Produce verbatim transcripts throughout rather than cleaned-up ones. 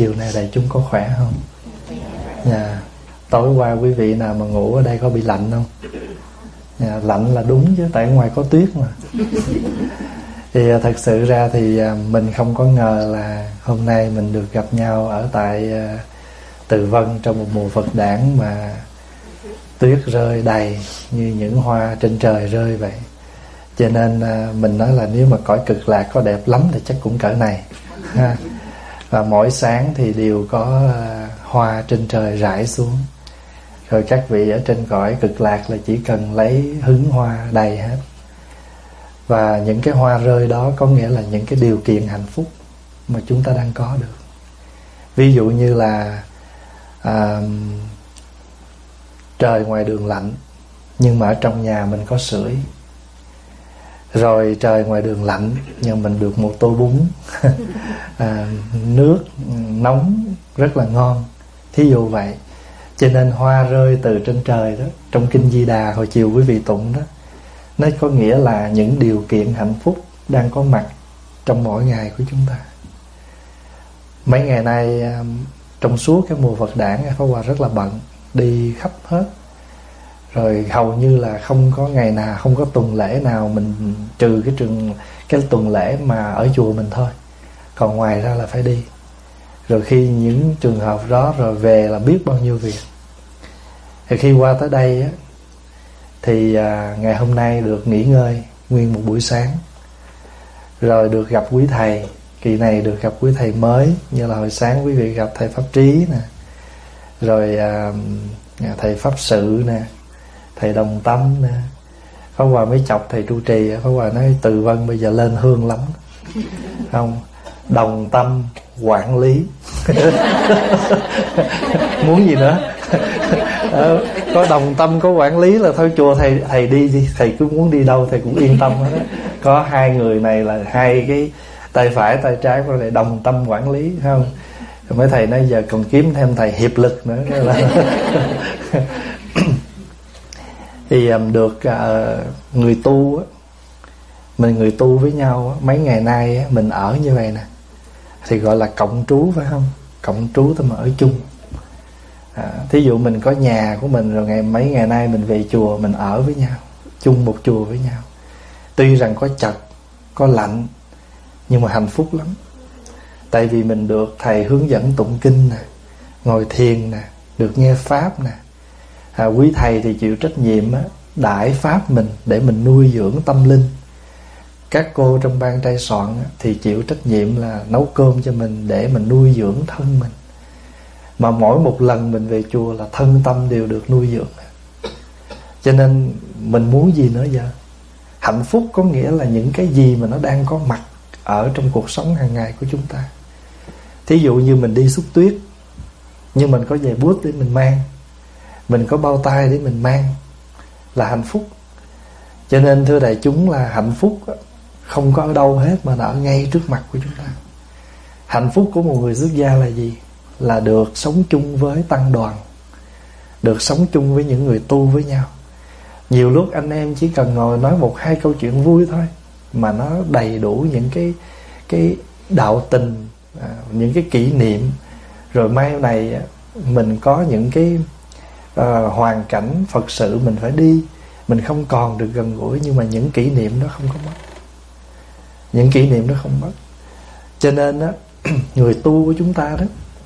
chiều nay đại chúng có khỏe không? Dạ. Tối qua quý vị nào mà ngủ ở đây có bị lạnh không? Dạ, lạnh là đúng chứ, tại ngoài có tuyết mà. Thì thật sự ra thì mình không có ngờ là hôm nay mình được gặp nhau ở tại Từ Vân trong một mùa Phật đản mà tuyết rơi đầy như những hoa trên trời rơi vậy. Cho nên mình nói là nếu mà cõi Cực Lạc có đẹp lắm thì chắc cũng cỡ này ha. Và mỗi sáng thì đều có hoa trên trời rải xuống. Rồi các vị ở trên cõi Cực Lạc là chỉ cần lấy hứng hoa đầy hết. Và những cái hoa rơi đó có nghĩa là những cái điều kiện hạnh phúc mà chúng ta đang có được. Ví dụ như là à, trời ngoài đường lạnh nhưng mà ở trong nhà mình có sưởi. Rồi trời ngoài đường lạnh nhưng mình được một tô bún à, nước nóng rất là ngon, thí dụ vậy. Cho nên hoa rơi từ trên trời đó, trong Kinh Di Đà hồi chiều quý vị tụng đó, nó có nghĩa là những điều kiện hạnh phúc đang có mặt trong mỗi ngày của chúng ta. Mấy ngày nay trong suốt cái mùa Phật đản, Pháp Hòa rất là bận, đi khắp hết. Rồi hầu như là không có ngày nào, không có tuần lễ nào mình trừ cái trường cái tuần lễ mà ở chùa mình thôi. Còn ngoài ra là phải đi. Rồi khi những trường hợp đó rồi về là biết bao nhiêu việc. Thì khi qua tới đây á, thì à, ngày hôm nay được nghỉ ngơi nguyên một buổi sáng. Rồi được gặp quý thầy. Kỳ này được gặp quý thầy mới, như là hồi sáng quý vị gặp thầy Pháp Trí nè, rồi à, thầy Pháp Sự nè, thầy Đồng Tâm nè. Pháp Hòa mới chọc thầy trụ trì, Pháp Hòa nói Từ Vân bây giờ lên hương lắm không? Đồng Tâm quản lý muốn gì nữa? Ờ, có đồng tâm có quản lý là thôi chùa thầy thầy đi đi, thầy cứ muốn đi đâu thầy cũng yên tâm hết đó. Có hai người này là hai cái tay phải tay trái của thầy đồng tâm quản lý, phải không? Rồi mấy thầy nói giờ còn kiếm thêm thầy hiệp lực nữa là thì được uh, người tu á, mình người tu với nhau á, mấy ngày nay á, mình ở như vậy nè thì gọi là cộng trú, phải không? Cộng trú tức mà ở chung. À, thí dụ mình có nhà của mình rồi ngày mấy ngày nay mình về chùa, mình ở với nhau, chung một chùa với nhau. Tuy rằng có chật, có lạnh, nhưng mà hạnh phúc lắm. Tại vì mình được thầy hướng dẫn tụng kinh nè, ngồi thiền nè, được nghe pháp nè. À, quý thầy thì chịu trách nhiệm á, đãi pháp mình để mình nuôi dưỡng tâm linh. Các cô trong ban trai soạn á, thì chịu trách nhiệm là nấu cơm cho mình để mình nuôi dưỡng thân mình. Mà mỗi một lần mình về chùa là thân tâm đều được nuôi dưỡng. Cho nên mình muốn gì nữa giờ? Hạnh phúc có nghĩa là những cái gì mà nó đang có mặt ở trong cuộc sống hàng ngày của chúng ta. Thí dụ như mình đi xúc tuyết, nhưng mình có giày bút để mình mang, mình có bao tay để mình mang, là hạnh phúc. Cho nên thưa đại chúng là hạnh phúc không có ở đâu hết mà nó ở ngay trước mặt của chúng ta. Hạnh phúc của một người xuất gia là gì? Là được sống chung với tăng đoàn, được sống chung với những người tu với nhau. Nhiều lúc anh em chỉ cần ngồi nói một hai câu chuyện vui thôi mà nó đầy đủ những cái cái đạo tình, à, những cái kỷ niệm. Rồi mai này mình có những cái à, hoàn cảnh Phật sự mình phải đi, mình không còn được gần gũi, nhưng mà những kỷ niệm đó không có mất. Những kỷ niệm đó không mất. Cho nên á, người tu của chúng ta đó,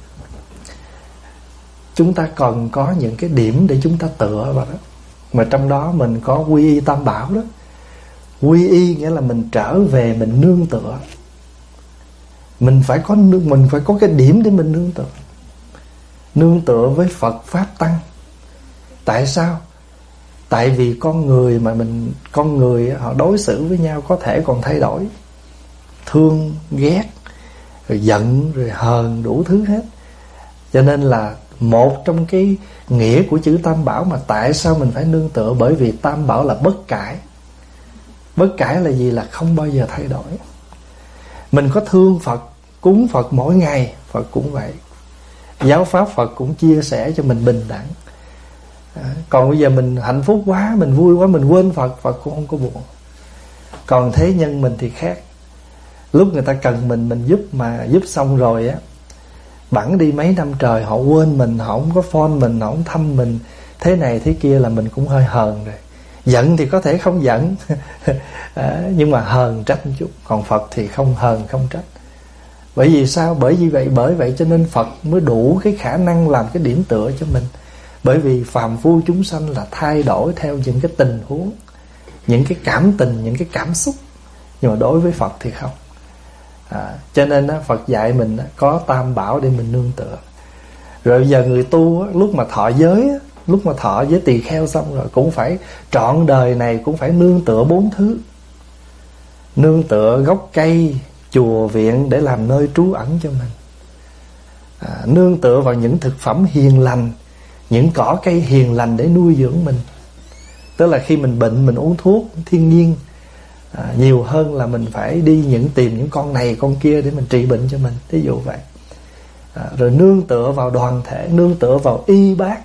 chúng ta còn có những cái điểm để chúng ta tựa vào đó. Mà trong đó mình có quy y tam bảo đó. Quy y nghĩa là mình trở về mình nương tựa. Mình phải có mình phải có cái điểm để mình nương tựa. Nương tựa với Phật Pháp Tăng. Tại sao? Tại vì con người mà mình con người họ đối xử với nhau có thể còn thay đổi. Thương, ghét, rồi giận, rồi hờn, đủ thứ hết. Cho nên là một trong cái nghĩa của chữ tam bảo mà tại sao mình phải nương tựa, bởi vì tam bảo là bất cải. Bất cải là gì? Là không bao giờ thay đổi. Mình có thương Phật, cúng Phật mỗi ngày, Phật cũng vậy. Giáo pháp Phật cũng chia sẻ cho mình bình đẳng. À, còn bây giờ mình hạnh phúc quá, mình vui quá, mình quên Phật, Phật cũng không có buồn. Còn thế nhân mình thì khác. Lúc người ta cần mình, mình giúp mà giúp xong rồi á, bẵng đi mấy năm trời, họ quên mình, họ không có phone mình, họ không thăm mình, thế này thế kia là mình cũng hơi hờn rồi. Giận thì có thể không giận à, nhưng mà hờn trách một chút. Còn Phật thì không hờn không trách. Bởi vì sao? Bởi vì vậy bởi vậy cho nên Phật mới đủ cái khả năng làm cái điểm tựa cho mình. Bởi vì phàm phu chúng sanh là thay đổi theo những cái tình huống, những cái cảm tình, những cái cảm xúc. Nhưng mà đối với Phật thì không. à, Cho nên á, Phật dạy mình á, có tam bảo để mình nương tựa. Rồi bây giờ người tu á, lúc mà thọ giới á, lúc mà thọ với tỳ kheo xong rồi cũng phải trọn đời này cũng phải nương tựa bốn thứ. Nương tựa gốc cây, chùa viện để làm nơi trú ẩn cho mình. à, Nương tựa vào những thực phẩm hiền lành, những cỏ cây hiền lành để nuôi dưỡng mình. Tức là khi mình bệnh mình uống thuốc thiên nhiên à, nhiều hơn là mình phải đi những tìm những con này con kia để mình trị bệnh cho mình. Thí dụ vậy. à, Rồi nương tựa vào đoàn thể, nương tựa vào y bác.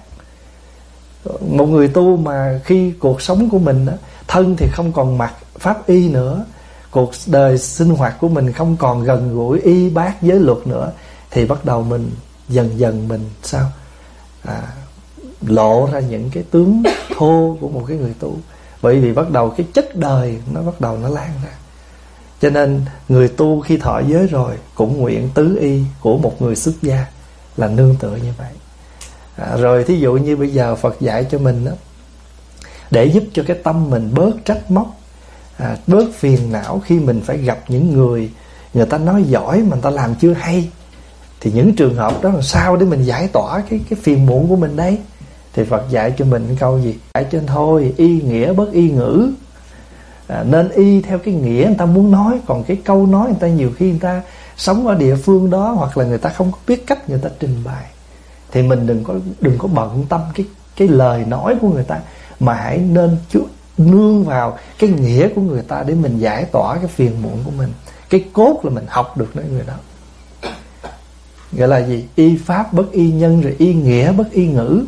Một người tu mà khi cuộc sống của mình á, thân thì không còn mặc pháp y nữa, cuộc đời sinh hoạt của mình không còn gần gũi y bác giới luật nữa, thì bắt đầu mình dần dần mình sao à, lộ ra những cái tướng thô của một cái người tu. Bởi vì bắt đầu cái chất đời nó bắt đầu nó lan ra. Cho nên người tu khi thọ giới rồi cũng nguyện tứ y của một người xuất gia là nương tựa như vậy. à, Rồi thí dụ như bây giờ Phật dạy cho mình đó, để giúp cho cái tâm mình bớt trách móc, à, bớt phiền não khi mình phải gặp những người người ta nói giỏi mà người ta làm chưa hay, thì những trường hợp đó làm sao để mình giải tỏa cái cái phiền muộn của mình đấy? Thì Phật dạy cho mình câu gì? Dạy trên thôi, y nghĩa bất y ngữ. à, Nên y theo cái nghĩa người ta muốn nói. Còn cái câu nói người ta nhiều khi người ta sống ở địa phương đó, hoặc là người ta không có biết cách người ta trình bày, thì mình đừng có đừng có bận tâm cái cái lời nói của người ta, mà hãy nên chú nương vào cái nghĩa của người ta để mình giải tỏa cái phiền muộn của mình. Cái cốt là mình học được nơi người đó. Gọi là gì? Y pháp bất y nhân, rồi y nghĩa bất y ngữ,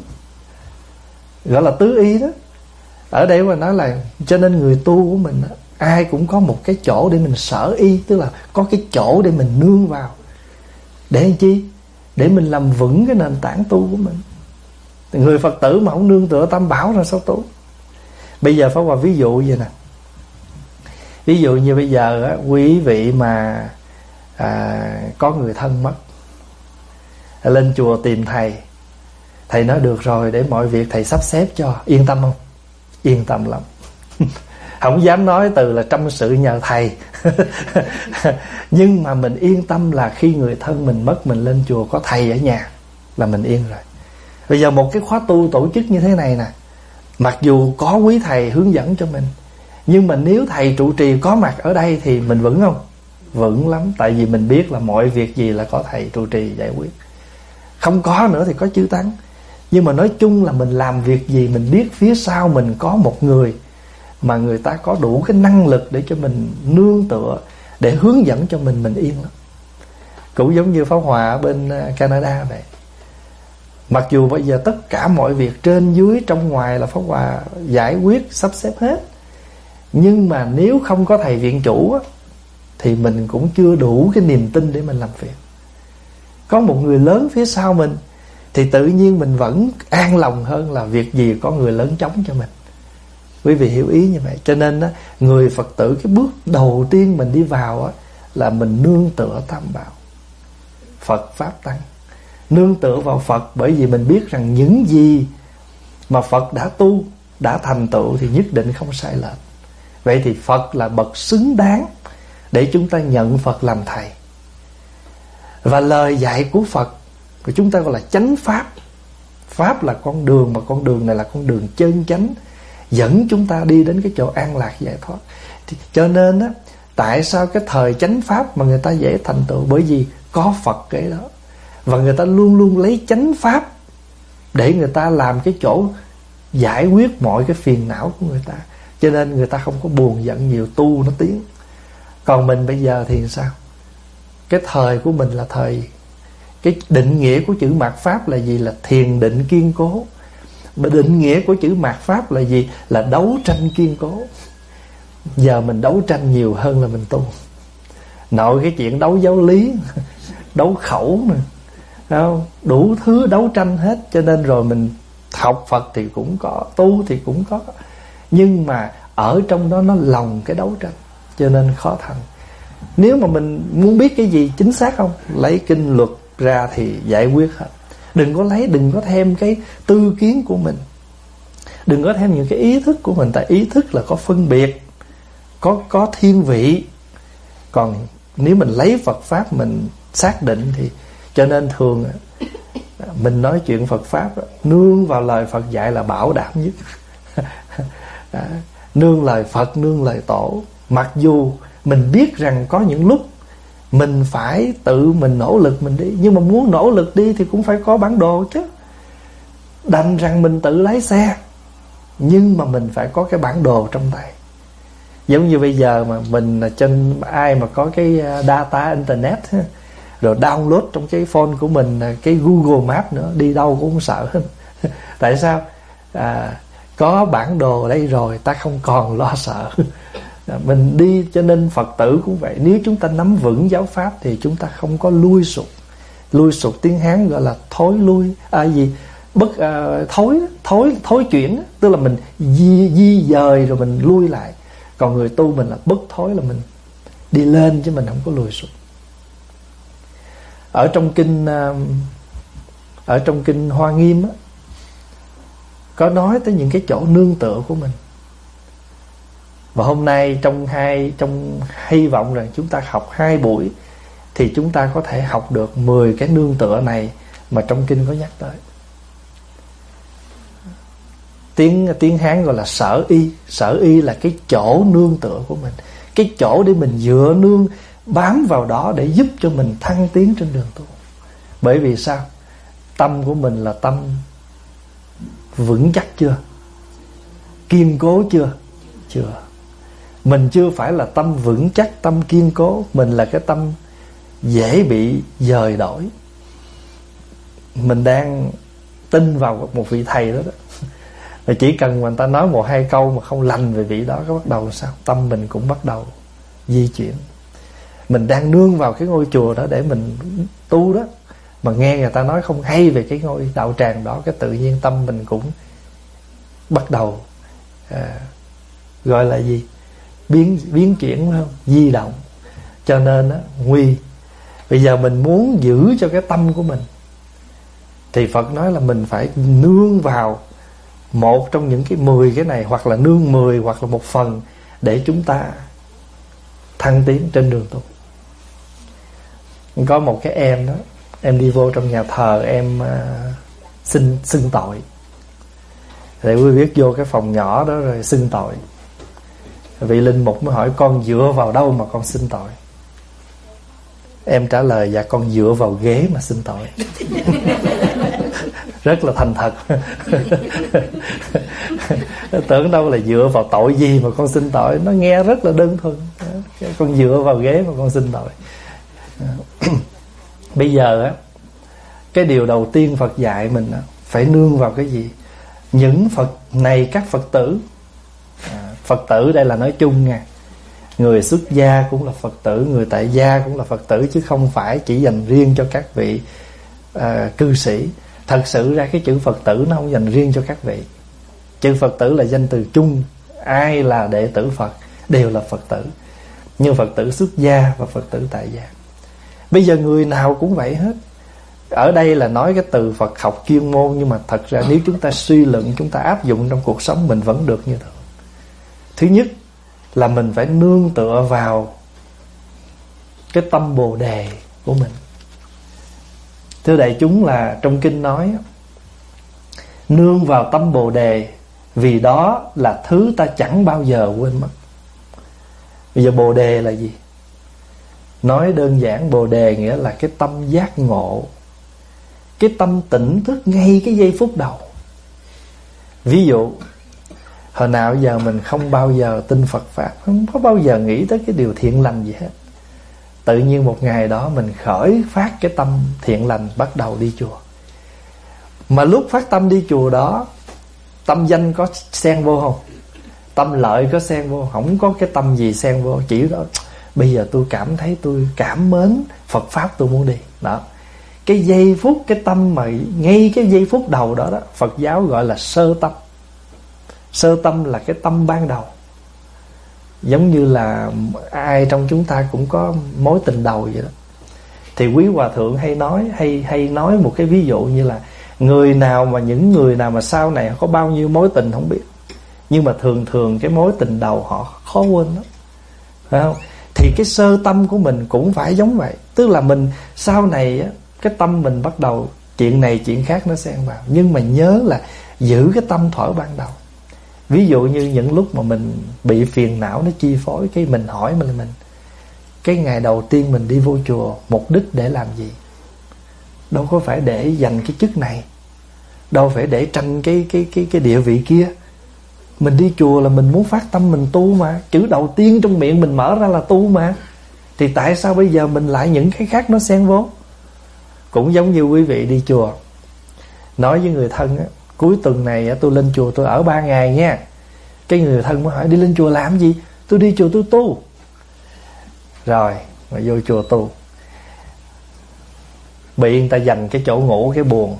gọi là tứ y đó. Ở đây mà nói là cho nên người tu của mình ai cũng có một cái chỗ để mình sở y, tức là có cái chỗ để mình nương vào. Để làm chi? Để mình làm vững cái nền tảng tu của mình. Người Phật tử mà không nương tựa tam bảo ra sao tu? Bây giờ phải vào ví dụ vậy nè. Ví dụ như bây giờ á, quý vị mà à, có người thân mất, lên chùa tìm thầy, thầy nói được rồi, để mọi việc thầy sắp xếp cho. Yên tâm không? Yên tâm lắm. Không dám nói từ là trăm sự nhờ thầy. Nhưng mà mình yên tâm là khi người thân mình mất, mình lên chùa có thầy ở nhà là mình yên rồi. Bây giờ một cái khóa tu tổ chức như thế này nè, mặc dù có quý thầy hướng dẫn cho mình, nhưng mà nếu thầy trụ trì có mặt ở đây thì mình vững không? Vững lắm. Tại vì mình biết là mọi việc gì là có thầy trụ trì giải quyết. Không có nữa thì có chư tăng. Nhưng mà nói chung là mình làm việc gì mình biết phía sau mình có một người mà người ta có đủ cái năng lực để cho mình nương tựa, để hướng dẫn cho mình, mình yên lắm. Cũng giống như Pháp Hòa ở bên Canada vậy. Mặc dù bây giờ tất cả mọi việc trên dưới trong ngoài là Pháp Hòa giải quyết sắp xếp hết, nhưng mà nếu không có thầy viện chủ á, thì mình cũng chưa đủ cái niềm tin để mình làm việc. Có một người lớn phía sau mình thì tự nhiên mình vẫn an lòng hơn là việc gì có người lớn chống cho mình. Quý vị hiểu ý như vậy. Cho nên á, người Phật tử cái bước đầu tiên mình đi vào á, là mình nương tựa tam bảo, Phật Pháp Tăng. Nương tựa vào Phật, bởi vì mình biết rằng những gì mà Phật đã tu, đã thành tựu thì nhất định không sai lệch. Vậy thì Phật là bậc xứng đáng để chúng ta nhận Phật làm thầy. Và lời dạy của Phật của chúng ta gọi là chánh Pháp. Pháp là con đường, mà con đường này là con đường chân chánh, dẫn chúng ta đi đến cái chỗ an lạc giải thoát. Thì, cho nên á, tại sao cái thời chánh Pháp mà người ta dễ thành tựu? Bởi vì có Phật cái đó. Và người ta luôn luôn lấy chánh Pháp để người ta làm cái chỗ giải quyết mọi cái phiền não của người ta. Cho nên người ta không có buồn giận nhiều, tu nó tiến. Còn mình bây giờ thì sao? Cái thời của mình là thời, cái định nghĩa của chữ mạt Pháp là gì? Là thiền định kiên cố. Mà định nghĩa của chữ mạt Pháp là gì? Là đấu tranh kiên cố. Giờ mình đấu tranh nhiều hơn là mình tu. Nội cái chuyện đấu giáo lý, đấu khẩu nè, không? Đủ thứ đấu tranh hết. Cho nên rồi mình học Phật thì cũng có, tu thì cũng có, nhưng mà ở trong đó nó lồng cái đấu tranh, cho nên khó thành. Nếu mà mình muốn biết cái gì chính xác không, lấy kinh luật ra thì giải quyết hết. Đừng có lấy, đừng có thêm cái tư kiến của mình, đừng có thêm những cái ý thức của mình. Tại ý thức là có phân biệt, có có thiên vị. Còn nếu mình lấy Phật Pháp mình xác định thì, cho nên thường mình nói chuyện Phật Pháp nương vào lời Phật dạy là bảo đảm nhất. Nương lời Phật, nương lời Tổ. Mặc dù mình biết rằng có những lúc mình phải tự mình nỗ lực mình đi, nhưng mà muốn nỗ lực đi thì cũng phải có bản đồ chứ. Đành rằng mình tự lái xe, nhưng mà mình phải có cái bản đồ trong tay. Giống như bây giờ mà mình trên, ai mà có cái data internet rồi download trong cái phone của mình cái Google Maps nữa, đi đâu cũng không sợ. Tại sao? À, có bản đồ đây rồi, ta không còn lo sợ. Mình đi. Cho nên Phật tử cũng vậy. Nếu chúng ta nắm vững giáo Pháp thì chúng ta không có lui sụt. Lui sụt tiếng Hán gọi là thối lui. À gì? Bất à, thối thối thối chuyển, tức là mình di, di dời rồi mình lui lại. Còn người tu mình là bất thối, là mình đi lên chứ mình không có lùi sụt. Ở trong kinh ở trong kinh Hoa Nghiêm á, có nói tới những cái chỗ nương tựa của mình. Và hôm nay trong hai trong hy vọng rằng chúng ta học hai buổi thì chúng ta có thể học được mười cái nương tựa này mà trong kinh có nhắc tới. Tiếng tiếng Hán gọi là sở y. Sở y là cái chỗ nương tựa của mình, cái chỗ để mình dựa nương, bám vào đó để giúp cho mình thăng tiến trên đường tu. Bởi vì sao? Tâm của mình là tâm vững chắc chưa? Kiên cố chưa? Chưa. Mình chưa phải là tâm vững chắc, tâm kiên cố. Mình là cái tâm dễ bị dời đổi. Mình đang tin vào một vị thầy đó đó. Và chỉ cần người ta nói một hai câu mà không lành về vị đó, có bắt đầu sao? Tâm mình cũng bắt đầu di chuyển. Mình đang nương vào cái ngôi chùa đó để mình tu đó, mà nghe người ta nói không hay về cái ngôi đạo tràng đó, cái tự nhiên tâm mình cũng bắt đầu à, gọi là gì? Biến, biến chuyển, phải không? Di động. Cho nên á, nguy. Bây giờ mình muốn giữ cho cái tâm của mình thì Phật nói là mình phải nương vào một trong những cái mười cái này, hoặc là nương mười, hoặc là một phần, để chúng ta thăng tiến trên đường tu. Có một cái em đó, em đi vô trong nhà thờ, em uh, xin xưng tội. Để quý biết vô cái phòng nhỏ đó rồi xưng tội. Vị linh mục mới hỏi con dựa vào đâu mà con xưng tội? Em trả lời dạ con dựa vào ghế mà xưng tội. Rất là thành thật. Tưởng đâu là dựa vào tội gì mà con xin tội. Nó nghe rất là đơn thuần. Con dựa vào ghế mà con xin tội. Bây giờ á, cái điều đầu tiên Phật dạy mình á, phải nương vào cái gì? Những Phật này các Phật tử, Phật tử đây là nói chung nha, người xuất gia cũng là Phật tử, người tại gia cũng là Phật tử, chứ không phải chỉ dành riêng cho các vị à, cư sĩ. Thật sự ra cái chữ Phật tử nó không dành riêng cho các vị. Chữ Phật tử là danh từ chung. Ai là đệ tử Phật đều là Phật tử. Nhưng Phật tử xuất gia và Phật tử tại gia, bây giờ người nào cũng vậy hết. Ở đây là nói cái từ Phật học chuyên môn, nhưng mà thật ra nếu chúng ta suy luận, chúng ta áp dụng trong cuộc sống mình vẫn được như thường. Thứ nhất là mình phải nương tựa vào cái tâm Bồ Đề của mình. Thưa đại chúng, là trong kinh nói nương vào tâm Bồ Đề, vì đó là thứ ta chẳng bao giờ quên mất. Bây giờ Bồ Đề là gì? Nói đơn giản, Bồ Đề nghĩa là cái tâm giác ngộ, cái tâm tỉnh thức ngay cái giây phút đầu. Ví dụ hồi nào giờ mình không bao giờ tin Phật Pháp, không có bao giờ nghĩ tới cái điều thiện lành gì hết. Tự nhiên một ngày đó mình khởi phát cái tâm thiện lành, bắt đầu đi chùa. Mà lúc phát tâm đi chùa đó, tâm danh có xen vô không? Tâm lợi có xen vô? Không có cái tâm gì xen vô. Chỉ đó bây giờ tôi cảm thấy tôi cảm mến Phật Pháp, tôi muốn đi. Đó, Cái giây phút, cái tâm mà ngay cái giây phút đầu đó đó, Phật giáo gọi là sơ tâm. Sơ tâm là cái tâm ban đầu. Giống như là ai trong chúng ta cũng có mối tình đầu vậy đó. Thì quý hòa thượng hay nói hay hay nói một cái ví dụ như là người nào mà những người nào mà sau này có bao nhiêu mối tình không biết, nhưng mà thường thường cái mối tình đầu họ khó quên lắm, phải không? Thì cái sơ tâm của mình cũng phải giống vậy. Tức là mình sau này á, cái tâm mình bắt đầu chuyện này chuyện khác nó xen vào, nhưng mà nhớ là giữ cái tâm thuở ban đầu. Ví dụ như những lúc mà mình bị phiền não nó chi phối, cái mình hỏi mình mình cái ngày đầu tiên mình đi vô chùa mục đích để làm gì? Đâu có phải để giành cái chức này, đâu phải để tranh cái cái cái cái địa vị kia. Mình đi chùa là mình muốn phát tâm mình tu mà, chữ đầu tiên trong miệng mình mở ra là tu mà. Thì tại sao bây giờ mình lại những cái khác nó xen vô? Cũng giống như quý vị đi chùa, nói với người thân á, cuối tuần này tôi lên chùa tôi ở ba ngày nha. Cái người thân mới hỏi đi lên chùa làm gì? Tôi đi chùa tôi tu. Rồi mà vô chùa tu, bị người ta giành cái chỗ ngủ cái buồng,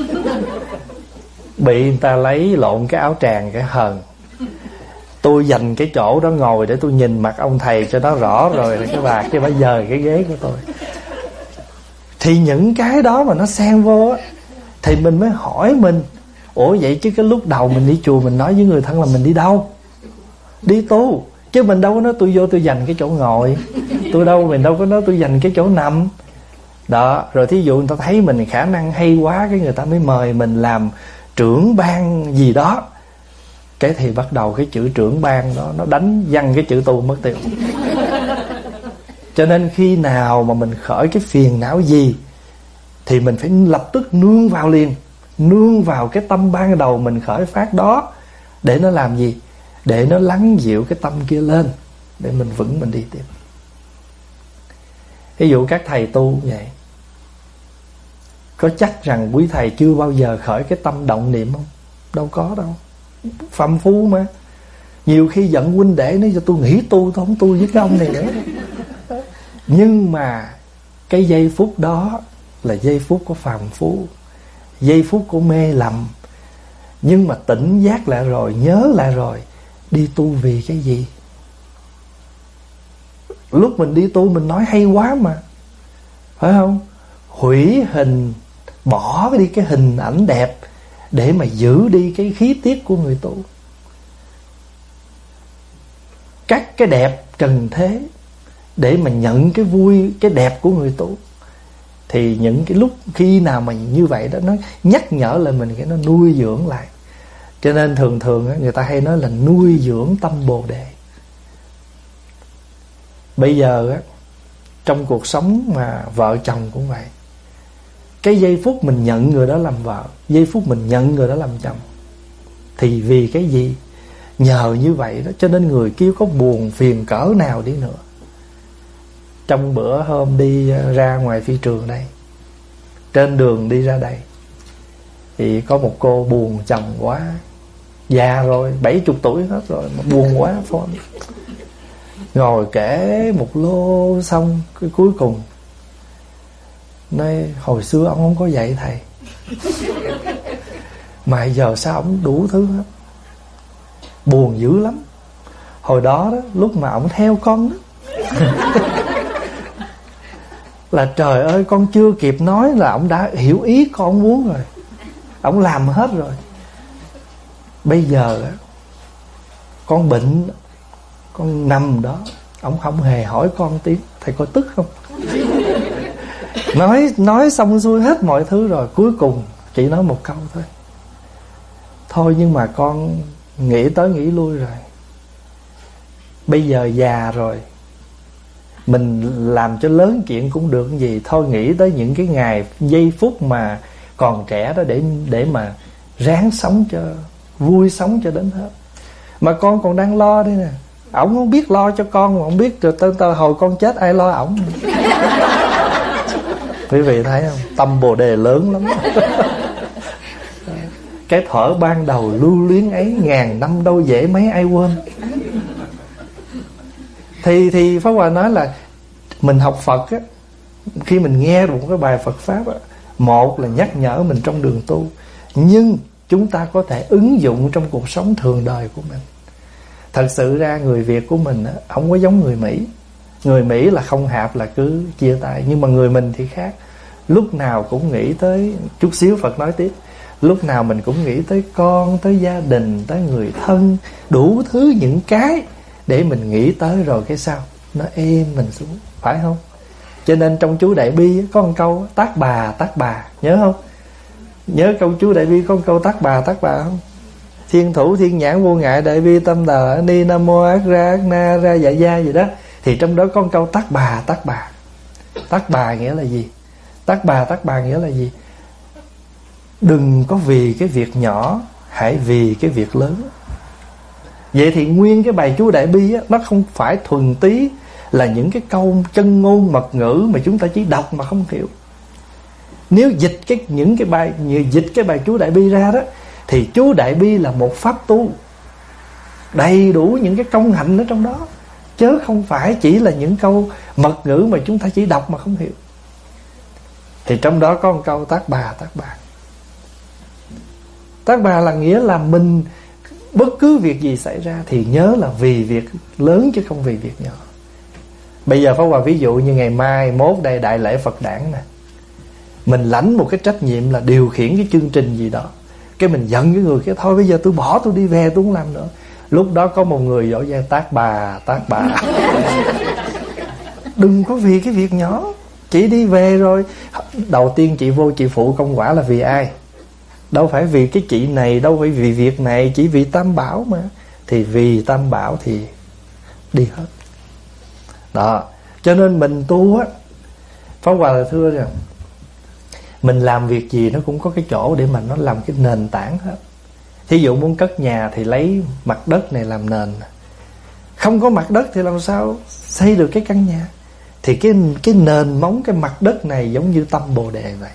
bị người ta lấy lộn cái áo tràng cái hờn. Tôi dành cái chỗ đó ngồi để tôi nhìn mặt ông thầy cho nó rõ rồi cái bà cái bà dời cái ghế của tôi. Thì những cái đó mà nó xen vô á, thì mình mới hỏi mình, ủa vậy chứ cái lúc đầu mình đi chùa mình nói với người thân là mình đi đâu? Đi tu. Chứ mình đâu có nói tôi vô tôi dành cái chỗ ngồi, tôi đâu mình đâu có nói tôi dành cái chỗ nằm. Đó, rồi thí dụ người ta thấy mình khả năng hay quá, cái người ta mới mời mình làm trưởng ban gì đó. Cái thì bắt đầu cái chữ trưởng ban đó nó đánh văng cái chữ tu mất tiêu. Cho nên khi nào mà mình khởi cái phiền não gì thì mình phải lập tức nương vào liền, nương vào cái tâm ban đầu mình khởi phát đó, để nó làm gì? Để nó lắng dịu cái tâm kia lên, để mình vững mình đi tiếp. Ví dụ các thầy tu vậy, có chắc rằng quý thầy chưa bao giờ khởi cái tâm động niệm không? Đâu có đâu. Phàm phu mà. Nhiều khi giận huynh đệ nói cho tôi nghỉ tu, tôi không tu với cái ông này nữa. Nhưng mà cái giây phút đó là giây phút của phàm phu, giây phút của mê lầm. Nhưng mà tỉnh giác lại rồi, nhớ lại rồi, đi tu vì cái gì? Lúc mình đi tu mình nói hay quá mà, phải không? Hủy hình, bỏ đi cái hình ảnh đẹp để mà giữ đi cái khí tiết của người tu. Cắt cái đẹp trần thế để mà nhận cái vui, cái đẹp của người tu. Thì những cái lúc khi nào mà như vậy đó, nó nhắc nhở lại mình, cái nó nuôi dưỡng lại. Cho nên thường thường người ta hay nói là nuôi dưỡng tâm Bồ Đề. Bây giờ trong cuộc sống mà vợ chồng cũng vậy. Cái giây phút mình nhận người đó làm vợ, giây phút mình nhận người đó làm chồng, thì vì cái gì? Nhờ như vậy đó, cho nên người kia có buồn phiền cỡ nào đi nữa. Trong bữa hôm đi ra ngoài phi trường đây, trên đường đi ra đây, thì có một cô buồn chồng quá, già rồi, bảy chục tuổi hết rồi, mà buồn quá phone. Ngồi kể một lô xong, cái cuối cùng nói hồi xưa ông không có dạy thầy, mà giờ sao ông đủ thứ hết, buồn dữ lắm. Hồi đó đó, lúc mà ông theo con đó là trời ơi, con chưa kịp nói là ông đã hiểu ý con muốn rồi, ông làm hết rồi. Bây giờ con bệnh, con nằm đó, ông không hề hỏi con tiếng thầy có tức không. Nói nói xong xuôi hết mọi thứ rồi, cuối cùng chỉ nói một câu thôi: thôi nhưng mà con nghĩ tới nghĩ lui rồi, bây giờ già rồi, mình làm cho lớn chuyện cũng được gì, thôi nghĩ tới những cái ngày giây phút mà còn trẻ đó, để để mà ráng sống cho vui, sống cho đến hết. Mà con còn đang lo đây nè, ổng không biết lo cho con, mà không biết rồi tới tới hồi con chết ai lo ổng. Quý vị thấy không? Tâm Bồ Đề lớn lắm. Cái thuở ban đầu lưu luyến ấy, ngàn năm đâu dễ mấy ai quên. Thì thì Pháp Hòa nói là mình học Phật á, khi mình nghe được một cái bài Phật Pháp á, một là nhắc nhở mình trong đường tu, nhưng chúng ta có thể ứng dụng trong cuộc sống thường đời của mình. Thật sự ra người Việt của mình á, không có giống người Mỹ. Người Mỹ là không hạp là cứ chia tay, nhưng mà người mình thì khác. Lúc nào cũng nghĩ tới, chút xíu Phật nói tiếp, lúc nào mình cũng nghĩ tới con, tới gia đình, tới người thân, đủ thứ những cái để mình nghĩ tới, rồi cái sao nó êm mình xuống, phải không? Cho nên trong chú Đại Bi có một câu tác bà tác bà, nhớ không? Nhớ câu chú Đại Bi có một câu tác bà tác bà không? Thiên thủ thiên nhãn vô ngại đại bi tâm đà ni nam mô ác ra ác na ra dạ gia gì đó. Thì trong đó có một câu tác bà tác bà. Tác bà nghĩa là gì? Tác bà tác bà nghĩa là gì? Đừng có vì cái việc nhỏ, hãy vì cái việc lớn. Vậy thì nguyên cái bài chú Đại Bi á, nó không phải thuần túy là những cái câu chân ngôn mật ngữ mà chúng ta chỉ đọc mà không hiểu. Nếu dịch cái những cái bài dịch cái bài chú Đại Bi ra đó, thì chú Đại Bi là một pháp tu đầy đủ những cái công hạnh ở trong đó, chứ không phải chỉ là những câu mật ngữ mà chúng ta chỉ đọc mà không hiểu. Thì trong đó có một câu tác bà tác bà. Tác bà là nghĩa là mình bất cứ việc gì xảy ra thì nhớ là vì việc lớn chứ không vì việc nhỏ. Bây giờ Pháp Hòa ví dụ như ngày mai mốt đây đại lễ Phật đản nè, mình lãnh một cái trách nhiệm là điều khiển cái chương trình gì đó, cái mình giận cái người cái thôi bây giờ tôi bỏ tôi đi về tôi không làm nữa. Lúc đó có một người giỏi giang tác bà tác bà. Đừng có vì cái việc nhỏ, chỉ đi về rồi. Đầu tiên chị vô chị phụ công quả là vì ai? Đâu phải vì cái chị này, đâu phải vì việc này, chỉ vì Tam Bảo mà. Thì vì Tam Bảo thì đi hết. Đó, cho nên mình tu á, Pháp Hòa là thưa rằng mình làm việc gì nó cũng có cái chỗ để mà nó làm cái nền tảng hết. Thí dụ muốn cất nhà thì lấy mặt đất này làm nền. Không có mặt đất thì làm sao xây được cái căn nhà? Thì cái cái nền móng cái mặt đất này giống như tâm Bồ Đề vậy.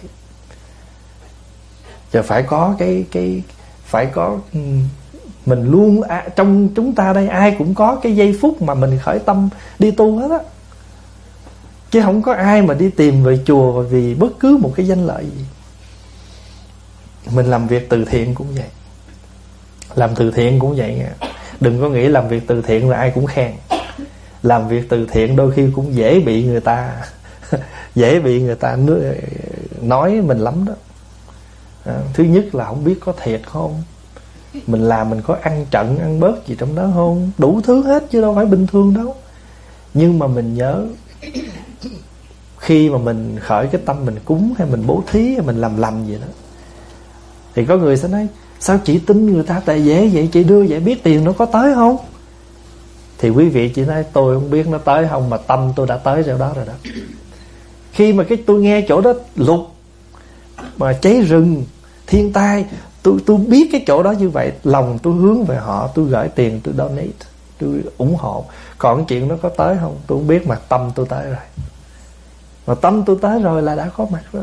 Giờ phải có cái cái phải có mình luôn à, trong chúng ta đây ai cũng có cái giây phút mà mình khởi tâm đi tu hết á. Chứ không có ai mà đi tìm về chùa vì bất cứ một cái danh lợi gì. Mình làm việc từ thiện cũng vậy. Làm từ thiện cũng vậy nha. Đừng có nghĩ làm việc từ thiện là ai cũng khen. Làm việc từ thiện đôi khi cũng dễ bị người ta dễ bị người ta nói mình lắm đó. À, thứ nhất là không biết có thiệt không, mình làm mình có ăn trận ăn bớt gì trong đó không, đủ thứ hết chứ đâu phải bình thường đâu. Nhưng mà mình nhớ, khi mà mình khởi cái tâm mình cúng hay mình bố thí hay mình làm lầm gì đó, thì có người sẽ nói sao chị tin người ta tại dễ vậy, chị đưa vậy biết tiền nó có tới không? Thì quý vị chỉ nói tôi không biết nó tới không, mà tâm tôi đã tới chỗ đó rồi đó. Khi mà cái tôi nghe chỗ đó lụt mà cháy rừng thiên tai, tôi tôi biết cái chỗ đó như vậy, lòng tôi hướng về họ, tôi gửi tiền, tôi donate, tôi ủng hộ. Còn chuyện nó có tới không tôi không biết, mà tâm tôi tới rồi. Mà tâm tôi tới rồi là đã có mặt rồi.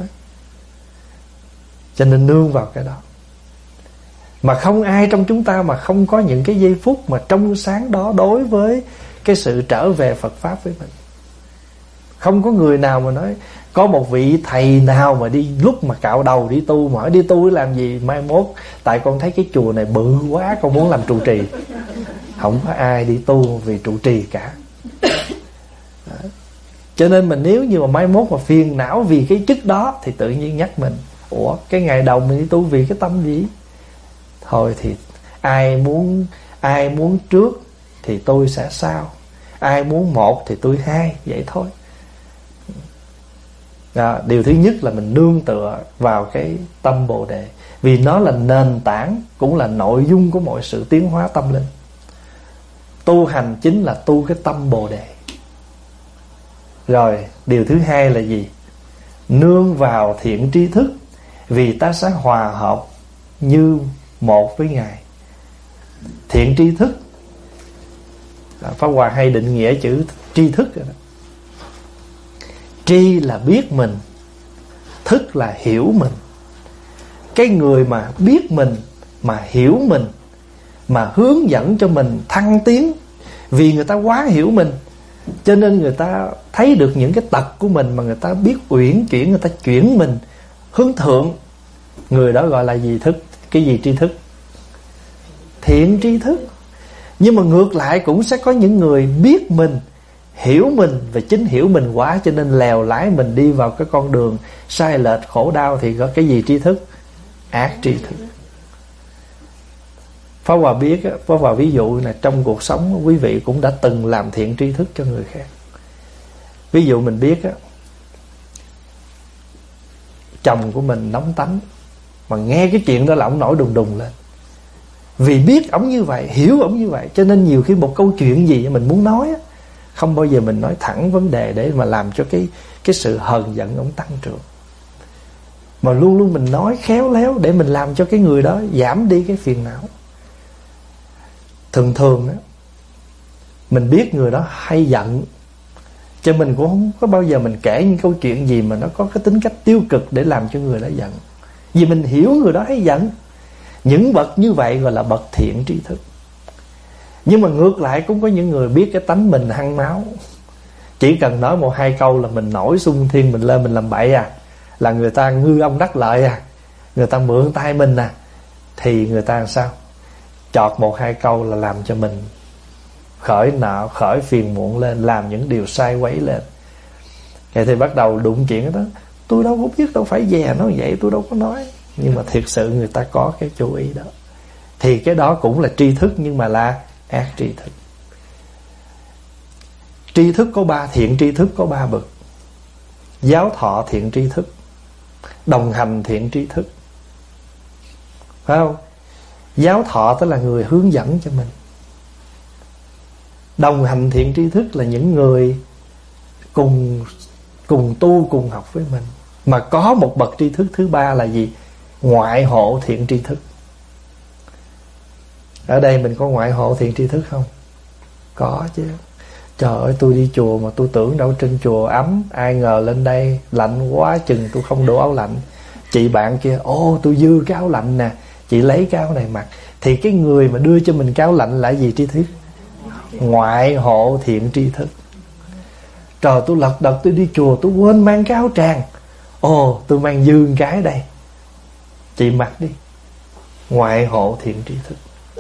Cho nên nương vào cái đó. Mà không ai trong chúng ta mà không có những cái giây phút mà trong sáng đó đối với cái sự trở về Phật Pháp với mình. Không có người nào mà nói, có một vị thầy nào mà đi lúc mà cạo đầu đi tu, mà hỏi đi tu để làm gì, mai mốt tại con thấy cái chùa này bự quá con muốn làm trụ trì. Không có ai đi tu vì trụ trì cả. Đó. Cho nên mình nếu như mà mai mốt mà phiền não vì cái chức đó thì tự nhiên nhắc mình, ủa cái ngày đầu mình đi tu vì cái tâm gì? Thôi thì ai muốn ai muốn trước thì tôi sẽ sau, ai muốn một thì tôi hai, vậy thôi. Đó, điều thứ nhất là mình nương tựa vào cái tâm Bồ Đề, vì nó là nền tảng, cũng là nội dung của mọi sự tiến hóa tâm linh. Tu hành chính là tu cái tâm Bồ Đề. Rồi điều thứ hai là gì? Nương vào thiện tri thức, vì ta sẽ hòa hợp như một với Ngài. Thiện tri thức, Pháp Hòa hay định nghĩa chữ tri thức rồi đó. Tri là biết mình, thức là hiểu mình. Cái người mà biết mình, mà hiểu mình, mà hướng dẫn cho mình thăng tiến, vì người ta quá hiểu mình, cho nên người ta thấy được những cái tật của mình, mà người ta biết uyển chuyển, người ta chuyển mình hướng thượng, người đó gọi là gì? Thức. Cái gì tri thức? Thiện tri thức. Nhưng mà ngược lại cũng sẽ có những người biết mình, hiểu mình, và chính hiểu mình quá cho nên lèo lái mình đi vào cái con đường sai lệch khổ đau, thì có cái gì tri thức? Ác tri thức. Pháp Hòa biết, Pháp Hòa ví dụ là trong cuộc sống quý vị cũng đã từng làm thiện tri thức cho người khác. Ví dụ mình biết á, chồng của mình nóng tánh, mà nghe cái chuyện đó là ổng nổi đùng đùng lên. Vì biết ổng như vậy, hiểu ổng như vậy, cho nên nhiều khi một câu chuyện gì mình muốn nói á, không bao giờ mình nói thẳng vấn đề để mà làm cho cái cái sự hờn giận ổng tăng trưởng, mà luôn luôn mình nói khéo léo để mình làm cho cái người đó giảm đi cái phiền não. Thường thường đó, mình biết người đó hay giận, cho mình cũng không có bao giờ mình kể những câu chuyện gì mà nó có cái tính cách tiêu cực để làm cho người đó giận, vì mình hiểu người đó hay giận. Những bậc như vậy gọi là bậc thiện tri thức. Nhưng mà ngược lại cũng có những người biết cái tánh mình hăng máu, chỉ cần nói một hai câu là mình nổi xung thiên, mình lên mình làm bậy à, là người ta ngư ông đắc lợi à, người ta mượn tay mình à, thì người ta làm sao? Chọt một hai câu là làm cho mình khởi nợ, khởi phiền muộn lên, làm những điều sai quấy lên. Vậy thì bắt đầu đụng chuyện đó, tôi đâu có biết, đâu phải dè nó vậy, tôi đâu có nói. Nhưng mà thiệt sự người ta có cái chú ý đó, thì cái đó cũng là tri thức, nhưng mà là ác tri thức. Tri thức có ba, thiện tri thức có ba bậc: giáo thọ thiện tri thức, đồng hành thiện tri thức, phải không? Giáo thọ tức là người hướng dẫn cho mình, đồng hành thiện tri thức là những người cùng cùng tu, cùng học với mình. Mà có một bậc tri thức thứ ba là gì? Ngoại hộ thiện tri thức. Ở đây mình có ngoại hộ thiện tri thức không? Có chứ. Trời ơi, tôi đi chùa mà tôi tưởng đâu trên chùa ấm, ai ngờ lên đây lạnh quá chừng tôi không đủ áo lạnh. Chị bạn kia, ô tôi dư cái áo lạnh nè, chị lấy cái áo này mặc. Thì cái người mà đưa cho mình cái áo lạnh là gì tri thức? Ngoại hộ thiện tri thức. Trời, tôi lật đật tôi đi chùa, tôi quên mang cái áo tràng, ồ tôi mang dư cái đây, chị mặc đi. Ngoại hộ thiện tri thức.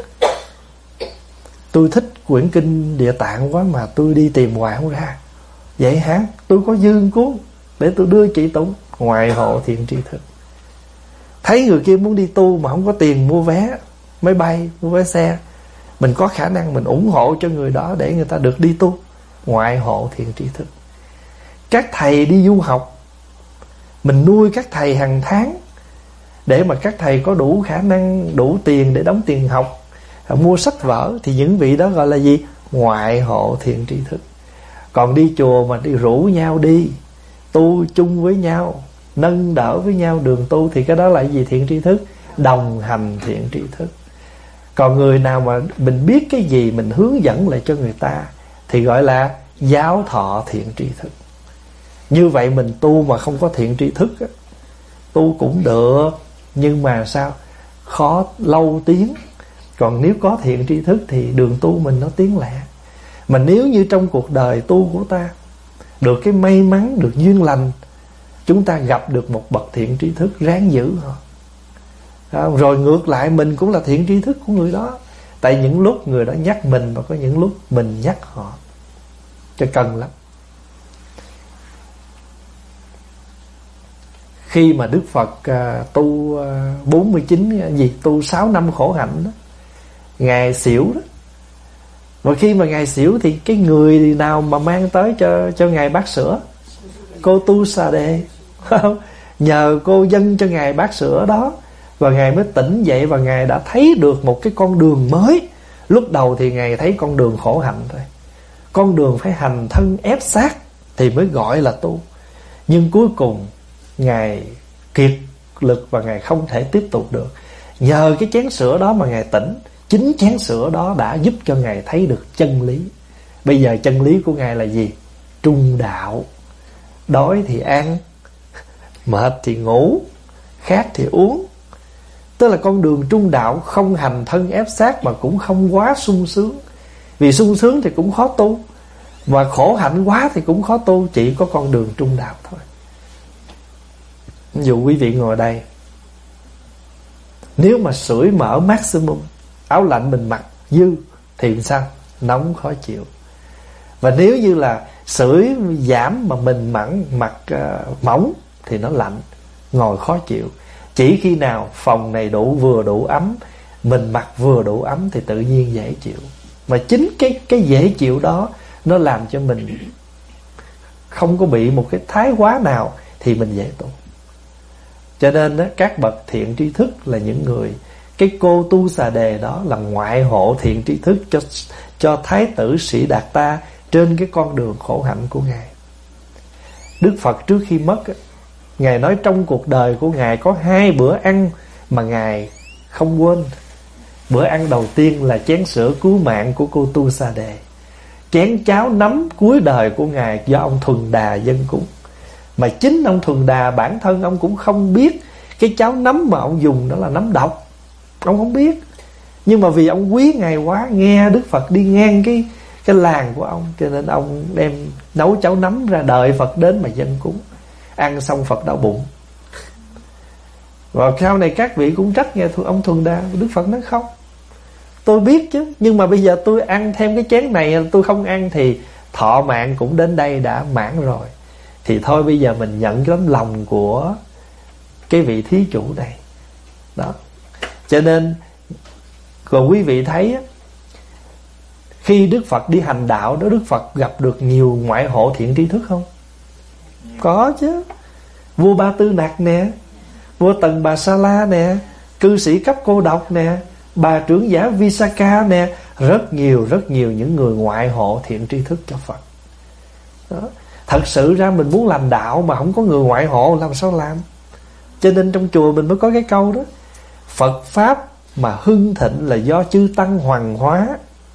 Tôi thích quyển kinh Địa Tạng quá mà tôi đi tìm hoài không ra, vậy hả? Tôi có dư cuốn để tôi đưa chị tụng. Ngoại hộ thiện tri thức. Thấy người kia muốn đi tu mà không có tiền mua vé máy bay, mua vé xe, mình có khả năng mình ủng hộ cho người đó để người ta được đi tu. Ngoại hộ thiện tri thức. Các thầy đi du học, mình nuôi các thầy hàng tháng để mà các thầy có đủ khả năng, đủ tiền để đóng tiền học, mua sách vở, thì những vị đó gọi là gì? Ngoại hộ thiện tri thức. Còn đi chùa mà đi rủ nhau đi tu chung với nhau, nâng đỡ với nhau đường tu, thì cái đó là gì? Thiện tri thức. Đồng hành thiện tri thức. Còn người nào mà mình biết cái gì mình hướng dẫn lại cho người ta thì gọi là giáo thọ thiện tri thức. Như vậy mình tu mà không có thiện tri thức á, tu cũng được, nhưng mà sao? Khó lâu tiến. Còn nếu có thiện tri thức thì đường tu mình nó tiến lẹ. Mà nếu như trong cuộc đời tu của ta được cái may mắn, được duyên lành, chúng ta gặp được một bậc thiện tri thức, ráng giữ họ. Rồi ngược lại mình cũng là thiện tri thức của người đó. Tại những lúc người đó nhắc mình, và có những lúc mình nhắc họ, cho cần lắm. Khi mà Đức Phật uh, tu uh, bốn mươi chín uh, gì tu sáu năm khổ hạnh đó, Ngài xỉu đó. Và khi mà Ngài xỉu thì cái người nào mà mang tới cho cho Ngài bát sữa? Cô Tu Sa Đề. Nhờ cô dâng cho Ngài bát sữa đó, và Ngài mới tỉnh dậy, và Ngài đã thấy được một cái con đường mới. Lúc đầu thì Ngài thấy con đường khổ hạnh thôi, con đường phải hành thân ép sát thì mới gọi là tu. Nhưng cuối cùng Ngài kiệt lực và Ngài không thể tiếp tục được. Nhờ cái chén sữa đó mà Ngài tỉnh. Chính chén sữa đó đã giúp cho Ngài thấy được chân lý. Bây giờ chân lý của Ngài là gì? Trung đạo. Đói thì ăn, mệt thì ngủ, khát thì uống. Tức là con đường trung đạo, không hành thân ép sát mà cũng không quá sung sướng. Vì sung sướng thì cũng khó tu, mà khổ hạnh quá thì cũng khó tu. Chỉ có con đường trung đạo thôi. Ví dụ quý vị ngồi đây, nếu mà sưởi mở maximum, áo lạnh mình mặc dư thì sao? Nóng khó chịu. Và nếu như là sưởi giảm mà mình mặn mặc uh, mỏng thì nó lạnh, ngồi khó chịu. Chỉ khi nào phòng này đủ vừa đủ ấm, mình mặc vừa đủ ấm thì tự nhiên dễ chịu. Mà chính cái cái dễ chịu đó nó làm cho mình không có bị một cái thái quá nào thì mình dễ tu. Cho nên đó, các bậc thiện tri thức là những người, cái cô Tu Xà Đề đó là ngoại hộ thiện tri thức cho cho Thái tử Sĩ Đạt Ta trên cái con đường khổ hạnh của Ngài. Đức Phật trước khi mất, Ngài nói trong cuộc đời của Ngài có hai bữa ăn mà Ngài không quên. Bữa ăn đầu tiên là chén sữa cứu mạng của cô Tu Xà Đề. Chén cháo nấm cuối đời của Ngài do ông Thuần Đà dâng cúng. Mà chính ông Thuần Đà bản thân ông cũng không biết cái cháo nấm mà ông dùng đó là nấm độc. Ông không biết. Nhưng mà vì ông quý Ngài quá, nghe Đức Phật đi ngang cái cái làng của ông, cho nên ông đem nấu cháo nấm ra đợi Phật đến mà dâng cúng. Ăn xong Phật đau bụng. Và sau này các vị cũng trách nghe ông Thuần Đà. Đức Phật nói không, tôi biết chứ, nhưng mà bây giờ tôi ăn thêm cái chén này, tôi không ăn thì thọ mạng cũng đến đây đã mãn rồi. Thì thôi bây giờ mình nhận cái tấm lòng của cái vị thí chủ này. Đó. Cho nên còn quý vị thấy khi Đức Phật đi hành đạo đó, Đức Phật gặp được nhiều ngoại hộ thiện tri thức không? Có chứ. Vua Ba Tư Nặc nè, vua Tần Bà Sa La nè, cư sĩ cấp cô độc nè, bà trưởng giả Visakha nè, rất nhiều rất nhiều những người ngoại hộ thiện tri thức cho Phật. Đó. Thật sự ra mình muốn làm đạo mà không có người ngoại hộ làm sao làm? Cho nên trong chùa mình mới có cái câu đó: Phật Pháp mà hưng thịnh là do chư Tăng hoàng hóa,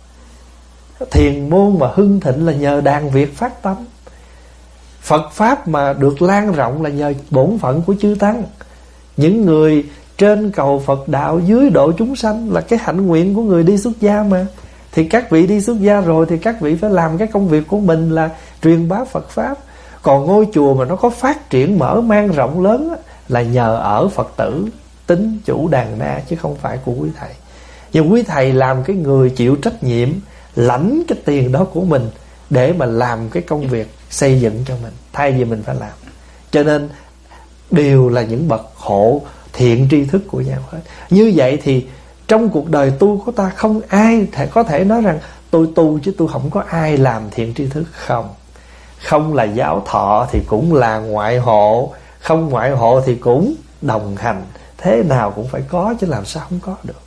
thiền môn mà hưng thịnh là nhờ đàn Việt phát tâm. Phật Pháp mà được lan rộng là nhờ bổn phận của chư Tăng. Những người trên cầu Phật đạo, dưới độ chúng sanh là cái hạnh nguyện của người đi xuất gia mà. Thì các vị đi xuất gia rồi thì các vị phải làm cái công việc của mình là truyền bá Phật Pháp. Còn ngôi chùa mà nó có phát triển mở mang rộng lớn là nhờ ở Phật tử tín chủ đàn na, chứ không phải của quý thầy. Nhưng quý thầy làm cái người chịu trách nhiệm, lãnh cái tiền đó của mình để mà làm cái công việc xây dựng cho mình, thay vì mình phải làm. Cho nên đều là những bậc hộ thiện tri thức của nhau hết. Như vậy thì trong cuộc đời tu của ta không ai thể có thể nói rằng tôi tu chứ tôi không có ai làm thiện tri thức. Không. Không là giáo thọ thì cũng là ngoại hộ, không ngoại hộ thì cũng đồng hành. Thế nào cũng phải có chứ làm sao không có được.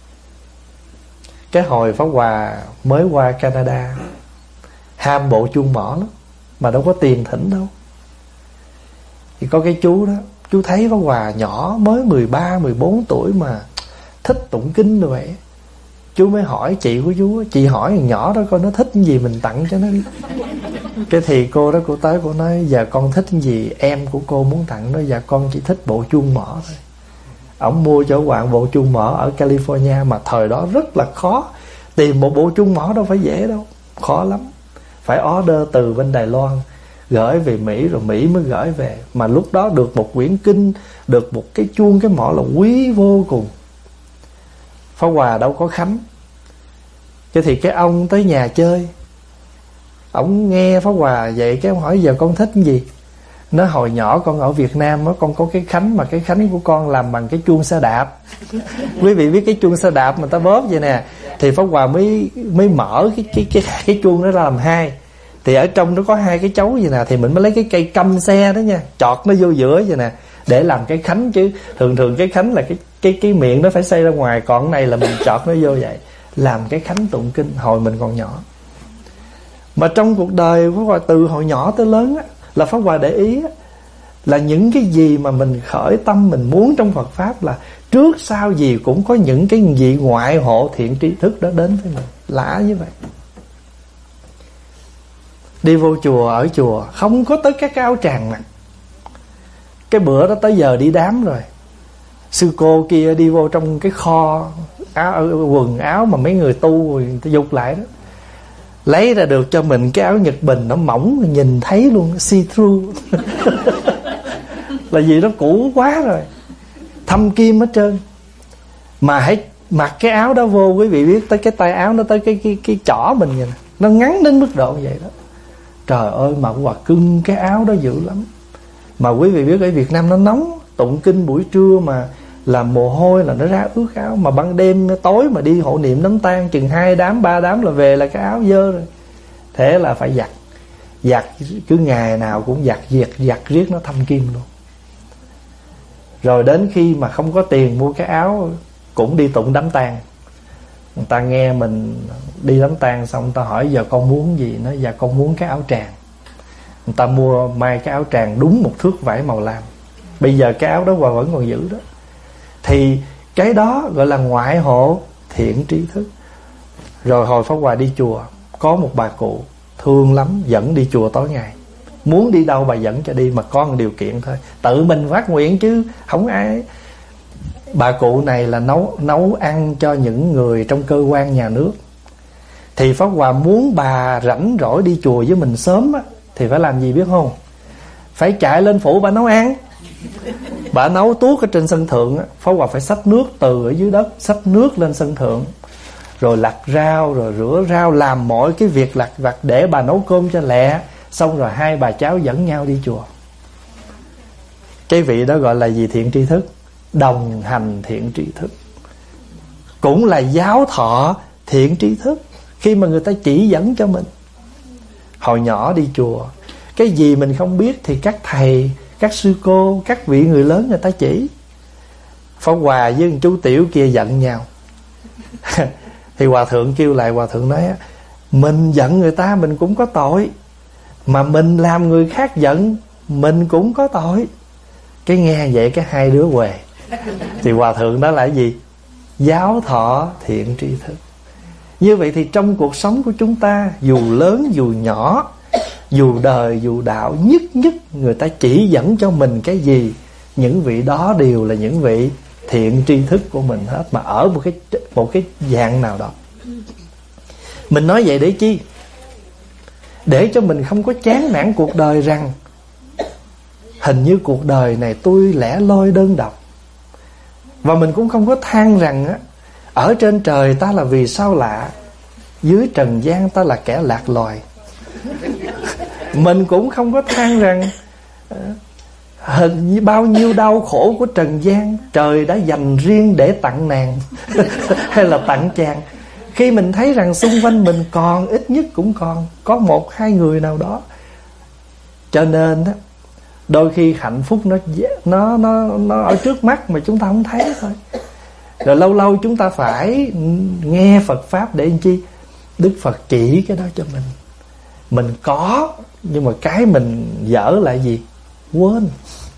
Cái hồi Pháp Hòa mới qua Canada, ham bộ chuông mỏ lắm, mà đâu có tiền thỉnh đâu. Thì có cái chú đó, chú thấy Pháp Hòa nhỏ mới mười ba, mười bốn tuổi mà thích tụng kinh rồi vậy. Chú mới hỏi chị của chú, chị hỏi thằng nhỏ đó coi nó thích cái gì mình tặng cho nó đi. Cái thì cô đó cô tới cô nói: Dạ con thích cái gì em của cô muốn tặng nó? Dạ con chỉ thích bộ chuông mỏ thôi. Ổng mua cho bạn bộ chuông mỏ ở California, mà thời đó rất là khó tìm một bộ chuông mỏ, đâu phải dễ đâu, khó lắm. Phải order từ bên Đài Loan gửi về Mỹ, rồi Mỹ mới gửi về. Mà lúc đó được một quyển kinh, được một cái chuông cái mỏ là quý vô cùng. Pháp Hòa đâu có khánh. Cái thì cái ông tới nhà chơi, ổng nghe Pháp Hòa vậy cái ông hỏi: Giờ con thích cái gì? Nó: Hồi nhỏ con ở Việt Nam đó, con có cái khánh, mà cái khánh của con làm bằng cái chuông xe đạp. Quý vị biết cái chuông xe đạp mà ta bóp vậy nè. Thì Pháp Hòa mới mới mở cái cái cái cái chuông đó ra làm hai. Thì ở trong nó có hai cái chấu vậy nè, thì mình mới lấy cái cây căm xe đó nha, chọt nó vô giữa vậy nè để làm cái khánh. Chứ thường thường cái khánh là cái cái cái miệng nó phải xây ra ngoài, còn cái này là mình chọt nó vô vậy, làm cái khánh tụng kinh hồi mình còn nhỏ. Mà trong cuộc đời Pháp Hòa từ hồi nhỏ tới lớn á, là Pháp Hòa để ý á, là những cái gì mà mình khởi tâm mình muốn trong Phật Pháp là trước sau gì cũng có những cái vị ngoại hộ thiện tri thức đó đến với mình. Lạ như vậy. Đi vô chùa, ở chùa không có tới các cái áo tràng mặc. Cái bữa đó tới giờ đi đám rồi, sư cô kia đi vô trong cái kho áo, quần áo mà mấy người tu người ta dục lại đó, lấy ra được cho mình cái áo Nhật Bình nó mỏng, nhìn thấy luôn, see through. là vì nó cũ quá rồi, thâm kim hết trơn. Mà hãy mặc cái áo đó vô, quý vị biết tới cái tay áo nó tới cái cái cái chỏ mình vậy nè, nó ngắn đến mức độ vậy đó. Trời ơi mà Hòa cưng cái áo đó dữ lắm. Mà quý vị biết ở Việt Nam nó nóng, tụng kinh buổi trưa mà làm mồ hôi là nó ra ướt áo. Mà ban đêm tối mà đi hộ niệm đám tang chừng hai đám ba đám là về là cái áo dơ rồi. Thế là phải giặt. Giặt cứ ngày nào cũng giặt giặt giặt riết nó thâm kim luôn. Rồi đến khi mà không có tiền mua cái áo cũng đi tụng đám tang. Người ta nghe mình đi đám tang xong, người ta hỏi giờ con muốn gì, nói dạ con muốn cái áo tràng. Người ta mua may cái áo tràng đúng một thước vải màu lam. Bây giờ cái áo đó Hòa vẫn còn giữ đó. Thì cái đó gọi là ngoại hộ thiện tri thức. Rồi hồi Pháp Hòa đi chùa, có một bà cụ thương lắm, dẫn đi chùa tối ngày. Muốn đi đâu bà dẫn cho đi, mà có một điều kiện thôi, tự mình phát nguyện chứ không ai. Bà cụ này là nấu nấu ăn cho những người trong cơ quan nhà nước. Thì Pháp Hòa muốn bà rảnh rỗi đi chùa với mình sớm á, thì phải làm gì biết không? Phải chạy lên phủ bà nấu ăn. Bà nấu tuốt ở trên sân thượng á, Pháp Hòa phải xách nước từ ở dưới đất, xách nước lên sân thượng, rồi lặt rau, rồi rửa rau, làm mọi cái việc lặt vặt để bà nấu cơm cho lẹ. Xong rồi hai bà cháu dẫn nhau đi chùa. Cái vị đó gọi là gì? Thiện tri thức. Đồng hành thiện tri thức. Cũng là giáo thọ thiện tri thức. Khi mà người ta chỉ dẫn cho mình. Hồi nhỏ đi chùa, cái gì mình không biết thì các thầy, các sư cô, các vị người lớn người ta chỉ. Pháp Hòa với chú Tiểu kia giận nhau. Thì Hòa thượng kêu lại, Hòa thượng nói mình giận người ta mình cũng có tội, mà mình làm người khác giận mình cũng có tội. Cái nghe vậy cái hai đứa què. Thì Hòa thượng đó là cái gì? Giáo thọ thiện tri thức. Như vậy thì trong cuộc sống của chúng ta, dù lớn dù nhỏ, dù đời dù đạo, nhất nhất người ta chỉ dẫn cho mình cái gì, những vị đó đều là những vị thiện tri thức của mình hết, mà ở một cái một cái dạng nào đó. Mình nói vậy để chi? Để cho mình không có chán nản cuộc đời rằng hình như cuộc đời này tôi lẻ loi đơn độc. Và mình cũng không có than rằng á, ở trên trời ta là vì sao lạ, dưới trần gian ta là kẻ lạc loài. Mình cũng không có than rằng hình như bao nhiêu đau khổ của trần gian trời đã dành riêng để tặng nàng hay là tặng chàng. Khi mình thấy rằng xung quanh mình còn, ít nhất cũng còn có một hai người nào đó. Cho nên đó, đôi khi hạnh phúc nó nó nó nó ở trước mắt mà chúng ta không thấy thôi. Rồi lâu lâu chúng ta phải nghe Phật pháp để làm chi? Đức Phật chỉ cái đó cho mình. Mình có, nhưng mà cái mình dở lại gì? Quên.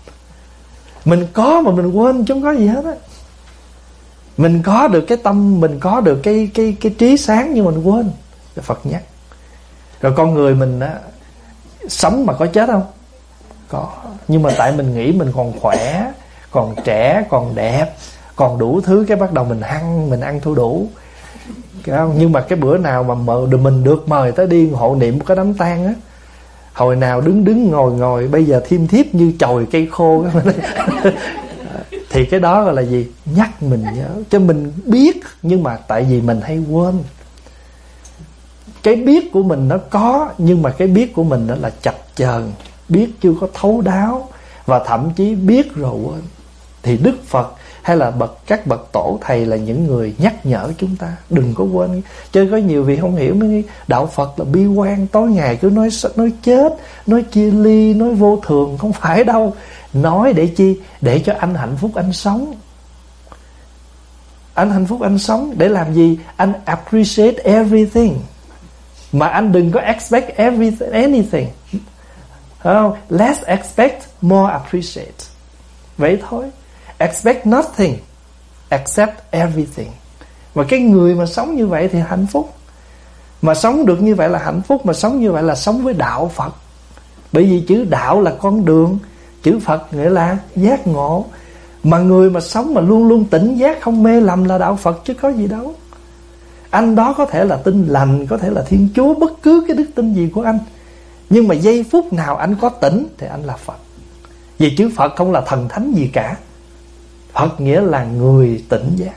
Mình có mà mình quên chứ không có gì hết á. Mình có được cái tâm, mình có được cái cái cái trí sáng, nhưng mình quên. Rồi Phật nhắc. Rồi con người mình á, sống mà có chết không? Có. Nhưng mà tại mình nghĩ mình còn khỏe, còn trẻ, còn đẹp, còn đủ thứ, cái bắt đầu mình hăng, mình ăn thua đủ. Nhưng mà cái bữa nào mà mình được mời tới đi hộ niệm một cái đám tang á, hồi nào đứng đứng ngồi ngồi, bây giờ thiêm thiếp như chồi cây khô. Thì cái đó gọi là gì? Nhắc mình nhớ. Cho mình biết, nhưng mà tại vì mình hay quên. Cái biết của mình nó có, nhưng mà cái biết của mình đó là chập chờn, biết chưa có thấu đáo, và thậm chí biết rồi quên. Thì Đức Phật hay là bậc các bậc tổ thầy là những người nhắc nhở chúng ta đừng có quên. Chứ có nhiều vị không hiểu, mới nghĩ đạo Phật là bi quan, tối ngày cứ nói nói chết, nói chia ly, nói vô thường. Không phải đâu. Nói để chi? Để cho anh hạnh phúc anh sống. Anh hạnh phúc anh sống để làm gì? Anh appreciate everything, mà anh đừng có expect everything, anything. Không? Less expect, more appreciate. Vậy thôi. Expect nothing, accept everything. Và cái người mà sống như vậy thì hạnh phúc. Mà sống được như vậy là hạnh phúc. Mà sống như vậy là sống với đạo Phật. Bởi vì chữ đạo là con đường, chữ Phật nghĩa là giác ngộ. Mà người mà sống mà luôn luôn tỉnh giác, không mê lầm là đạo Phật chứ có gì đâu. Anh đó có thể là tin lành, có thể là Thiên Chúa, bất cứ cái đức tin gì của anh, nhưng mà giây phút nào anh có tỉnh thì anh là Phật. Vì chữ Phật không là thần thánh gì cả. Phật nghĩa là người tỉnh giác.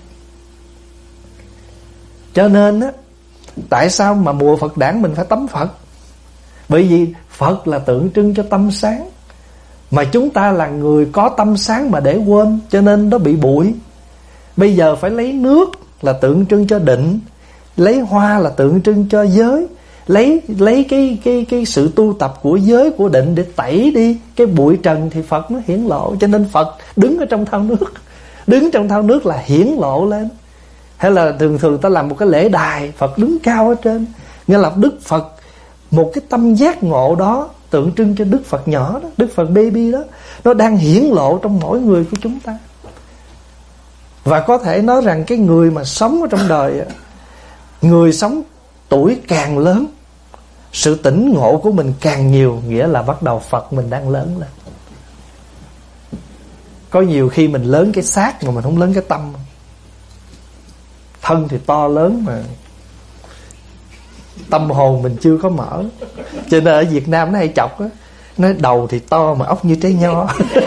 Cho nên á, tại sao mà mùa Phật đản mình phải tắm Phật? Bởi vì Phật là tượng trưng cho tâm sáng, mà chúng ta là người có tâm sáng mà để quên, cho nên nó bị bụi. Bây giờ phải lấy nước là tượng trưng cho định, lấy hoa là tượng trưng cho giới, lấy lấy cái cái cái sự tu tập của giới của định để tẩy đi cái bụi trần thì Phật nó hiển lộ. Cho nên Phật đứng ở trong thao nước, đứng trong thao nước là hiển lộ lên. Hay là thường thường ta làm một cái lễ đài, Phật đứng cao ở trên, nghĩa là Đức Phật một cái tâm giác ngộ đó tượng trưng cho Đức Phật nhỏ đó, Đức Phật baby đó, nó đang hiển lộ trong mỗi người của chúng ta. Và có thể nói rằng cái người mà sống ở trong đời, người sống tuổi càng lớn, sự tỉnh ngộ của mình càng nhiều, nghĩa là bắt đầu Phật mình đang lớn lên. Có nhiều khi mình lớn cái xác mà mình không lớn cái tâm. Thân thì to lớn mà tâm hồn mình chưa có mở. Cho nên ở Việt Nam nó hay chọc á, nói đầu thì to mà óc như trái nho.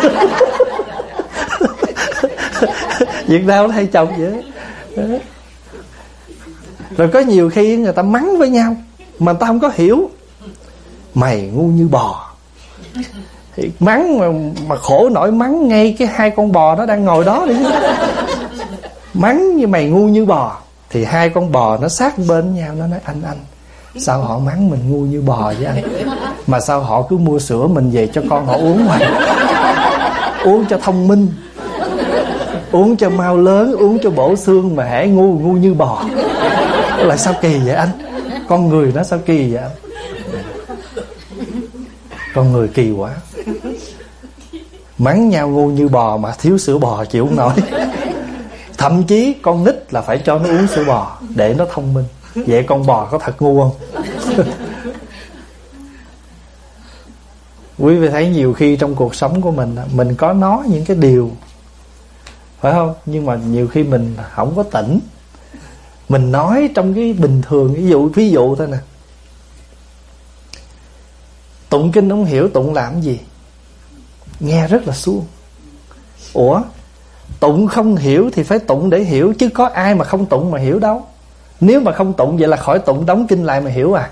Việt Nam nó hay chọc vậy đó. Rồi có nhiều khi người ta mắng với nhau mà người ta không có hiểu. Mày ngu như bò. Thì mắng mà, mà khổ nổi mắng ngay cái hai con bò đó đang ngồi đó đi. Mắng như mày ngu như bò. Thì hai con bò nó sát bên nhau, nó nói anh anh sao họ mắng mình ngu như bò với anh, mà sao họ cứ mua sữa mình về cho con họ uống hoài, uống cho thông minh, uống cho mau lớn, uống cho bổ xương, mà hễ ngu ngu như bò. Là sao kỳ vậy anh? Con người nó sao kỳ vậy anh? Con người kỳ quá. Mắng nhau ngu như bò mà thiếu sữa bò chịu không nổi. Thậm chí con nít là phải cho nó uống sữa bò để nó thông minh. Vậy con bò có thật ngu không? Quý vị thấy nhiều khi trong cuộc sống của mình, mình có nói những cái điều, phải không? Nhưng mà nhiều khi mình không có tỉnh. Mình nói trong cái bình thường. Ví dụ ví dụ thôi nè, tụng kinh không hiểu tụng làm gì, nghe rất là suông. Ủa, tụng không hiểu thì phải tụng để hiểu, chứ có ai mà không tụng mà hiểu đâu. Nếu mà không tụng vậy là khỏi tụng, đóng kinh lại mà hiểu à?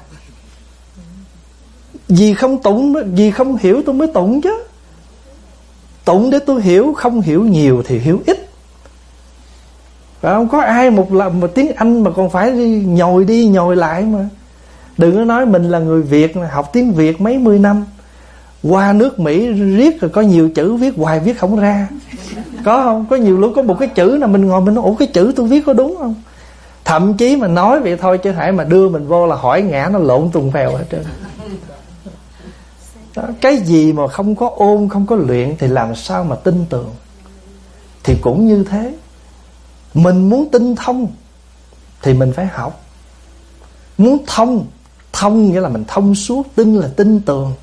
Vì không tụng, vì không hiểu tôi mới tụng chứ. Tụng để tôi hiểu, không hiểu nhiều thì hiểu ít. Phải không? Có ai một lần mà tiếng Anh mà còn phải đi nhồi đi nhồi lại mà. Đừng có nói mình là người Việt, học tiếng Việt mấy mươi năm, qua nước Mỹ riết rồi có nhiều chữ viết hoài viết không ra. Có không? Có nhiều lúc có một cái chữ nào mình ngồi mình nói ủa cái chữ tôi viết có đúng không? Thậm chí mà nói vậy thôi chứ hãy mà đưa mình vô là hỏi ngã nó lộn tùng phèo hết trơn. Đó, cái gì mà không có ôn, không có luyện thì làm sao mà tin tưởng. Thì cũng như thế, mình muốn tinh thông thì mình phải học. Muốn thông, thông nghĩa là mình thông suốt, tin là tin tưởng.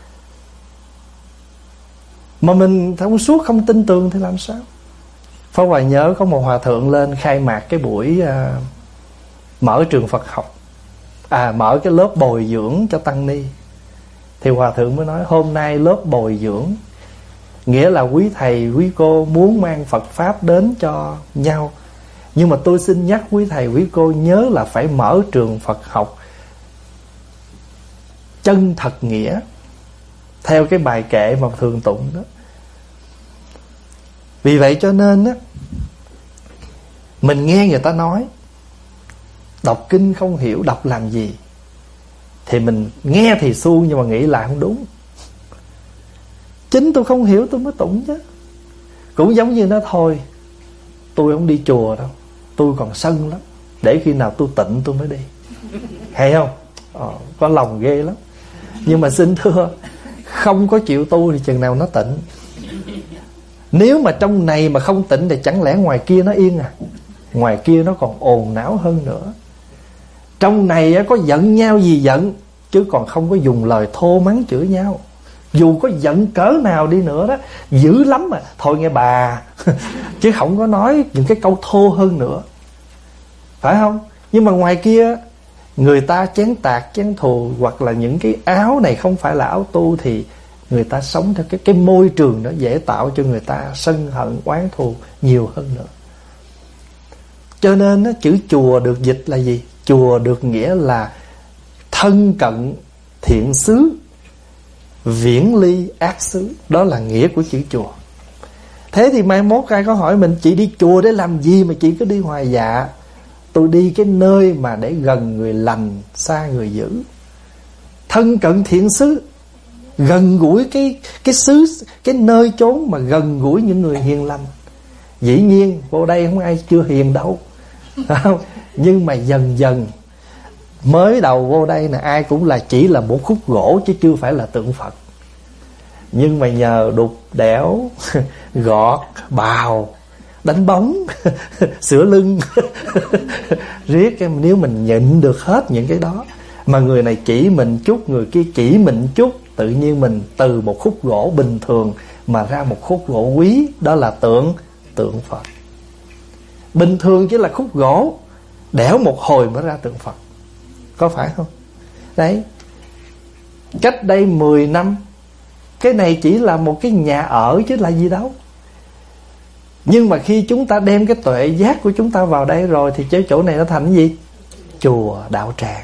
Mà mình thông suốt không tin tưởng thì làm sao? Pháp Hòa nhớ có một hòa thượng lên khai mạc cái buổi uh, mở trường Phật học, à mở cái lớp bồi dưỡng cho tăng ni. Thì hòa thượng mới nói hôm nay lớp bồi dưỡng nghĩa là quý thầy quý cô muốn mang Phật pháp đến cho nhau, nhưng mà tôi xin nhắc quý thầy quý cô nhớ là phải mở trường Phật học chân thật nghĩa, theo cái bài kệ mà thường tụng đó. Vì vậy cho nên á, mình nghe người ta nói đọc kinh không hiểu, đọc làm gì, thì mình nghe thì suông nhưng mà nghĩ lại không đúng. Chính tôi không hiểu tôi mới tụng chứ. Cũng giống như nó thôi, tôi không đi chùa đâu, tôi còn sân lắm, để khi nào tôi tịnh tôi mới đi. Hay không? Ờ, có lòng ghê lắm. Nhưng mà xin thưa, không có chịu tu thì chừng nào nó tịnh. Nếu mà trong này mà không tịnh thì chẳng lẽ ngoài kia nó yên à? Ngoài kia nó còn ồn náo hơn nữa. Trong này có giận nhau gì giận, chứ còn không có dùng lời thô mắng chửi nhau. Dù có giận cỡ nào đi nữa đó, dữ lắm mà thôi nghe bà. Chứ không có nói những cái câu thô hơn nữa, phải không? Nhưng mà ngoài kia người ta chén tạc chén thù, hoặc là những cái áo này không phải là áo tu, thì người ta sống theo cái, cái môi trường đó dễ tạo cho người ta sân hận oán thù nhiều hơn nữa. Cho nên đó, chữ chùa được dịch là gì? Chùa được nghĩa là thân cận thiện xứ, viễn ly ác xứ. Đó là nghĩa của chữ chùa. Thế thì mai mốt ai có hỏi mình, chị đi chùa để làm gì mà chị cứ đi hoài? Dạ, tôi đi cái nơi mà để gần người lành, xa người dữ. Thân cận thiện xứ, gần gũi cái cái xứ, cái nơi chốn mà gần gũi những người hiền lành. Dĩ nhiên vô đây không ai chưa hiền đâu, không? Nhưng mà dần dần, mới đầu vô đây là ai cũng là chỉ là một khúc gỗ chứ chưa phải là tượng Phật. Nhưng mà nhờ đục đẽo, gọt, bào, đánh bóng, sửa lưng, riết em, nếu mình nhịn được hết những cái đó, mà người này chỉ mình chút, người kia chỉ mình chút, tự nhiên mình từ một khúc gỗ bình thường mà ra một khúc gỗ quý. Đó là tượng tượng Phật. Bình thường chỉ là khúc gỗ, đẽo một hồi mới ra tượng Phật. Có phải không? Đấy, cách đây mười năm, cái này chỉ là một cái nhà ở chứ là gì đâu. Nhưng mà khi chúng ta đem cái tuệ giác của chúng ta vào đây rồi, thì cái chỗ này nó thành gì? Chùa đạo tràng.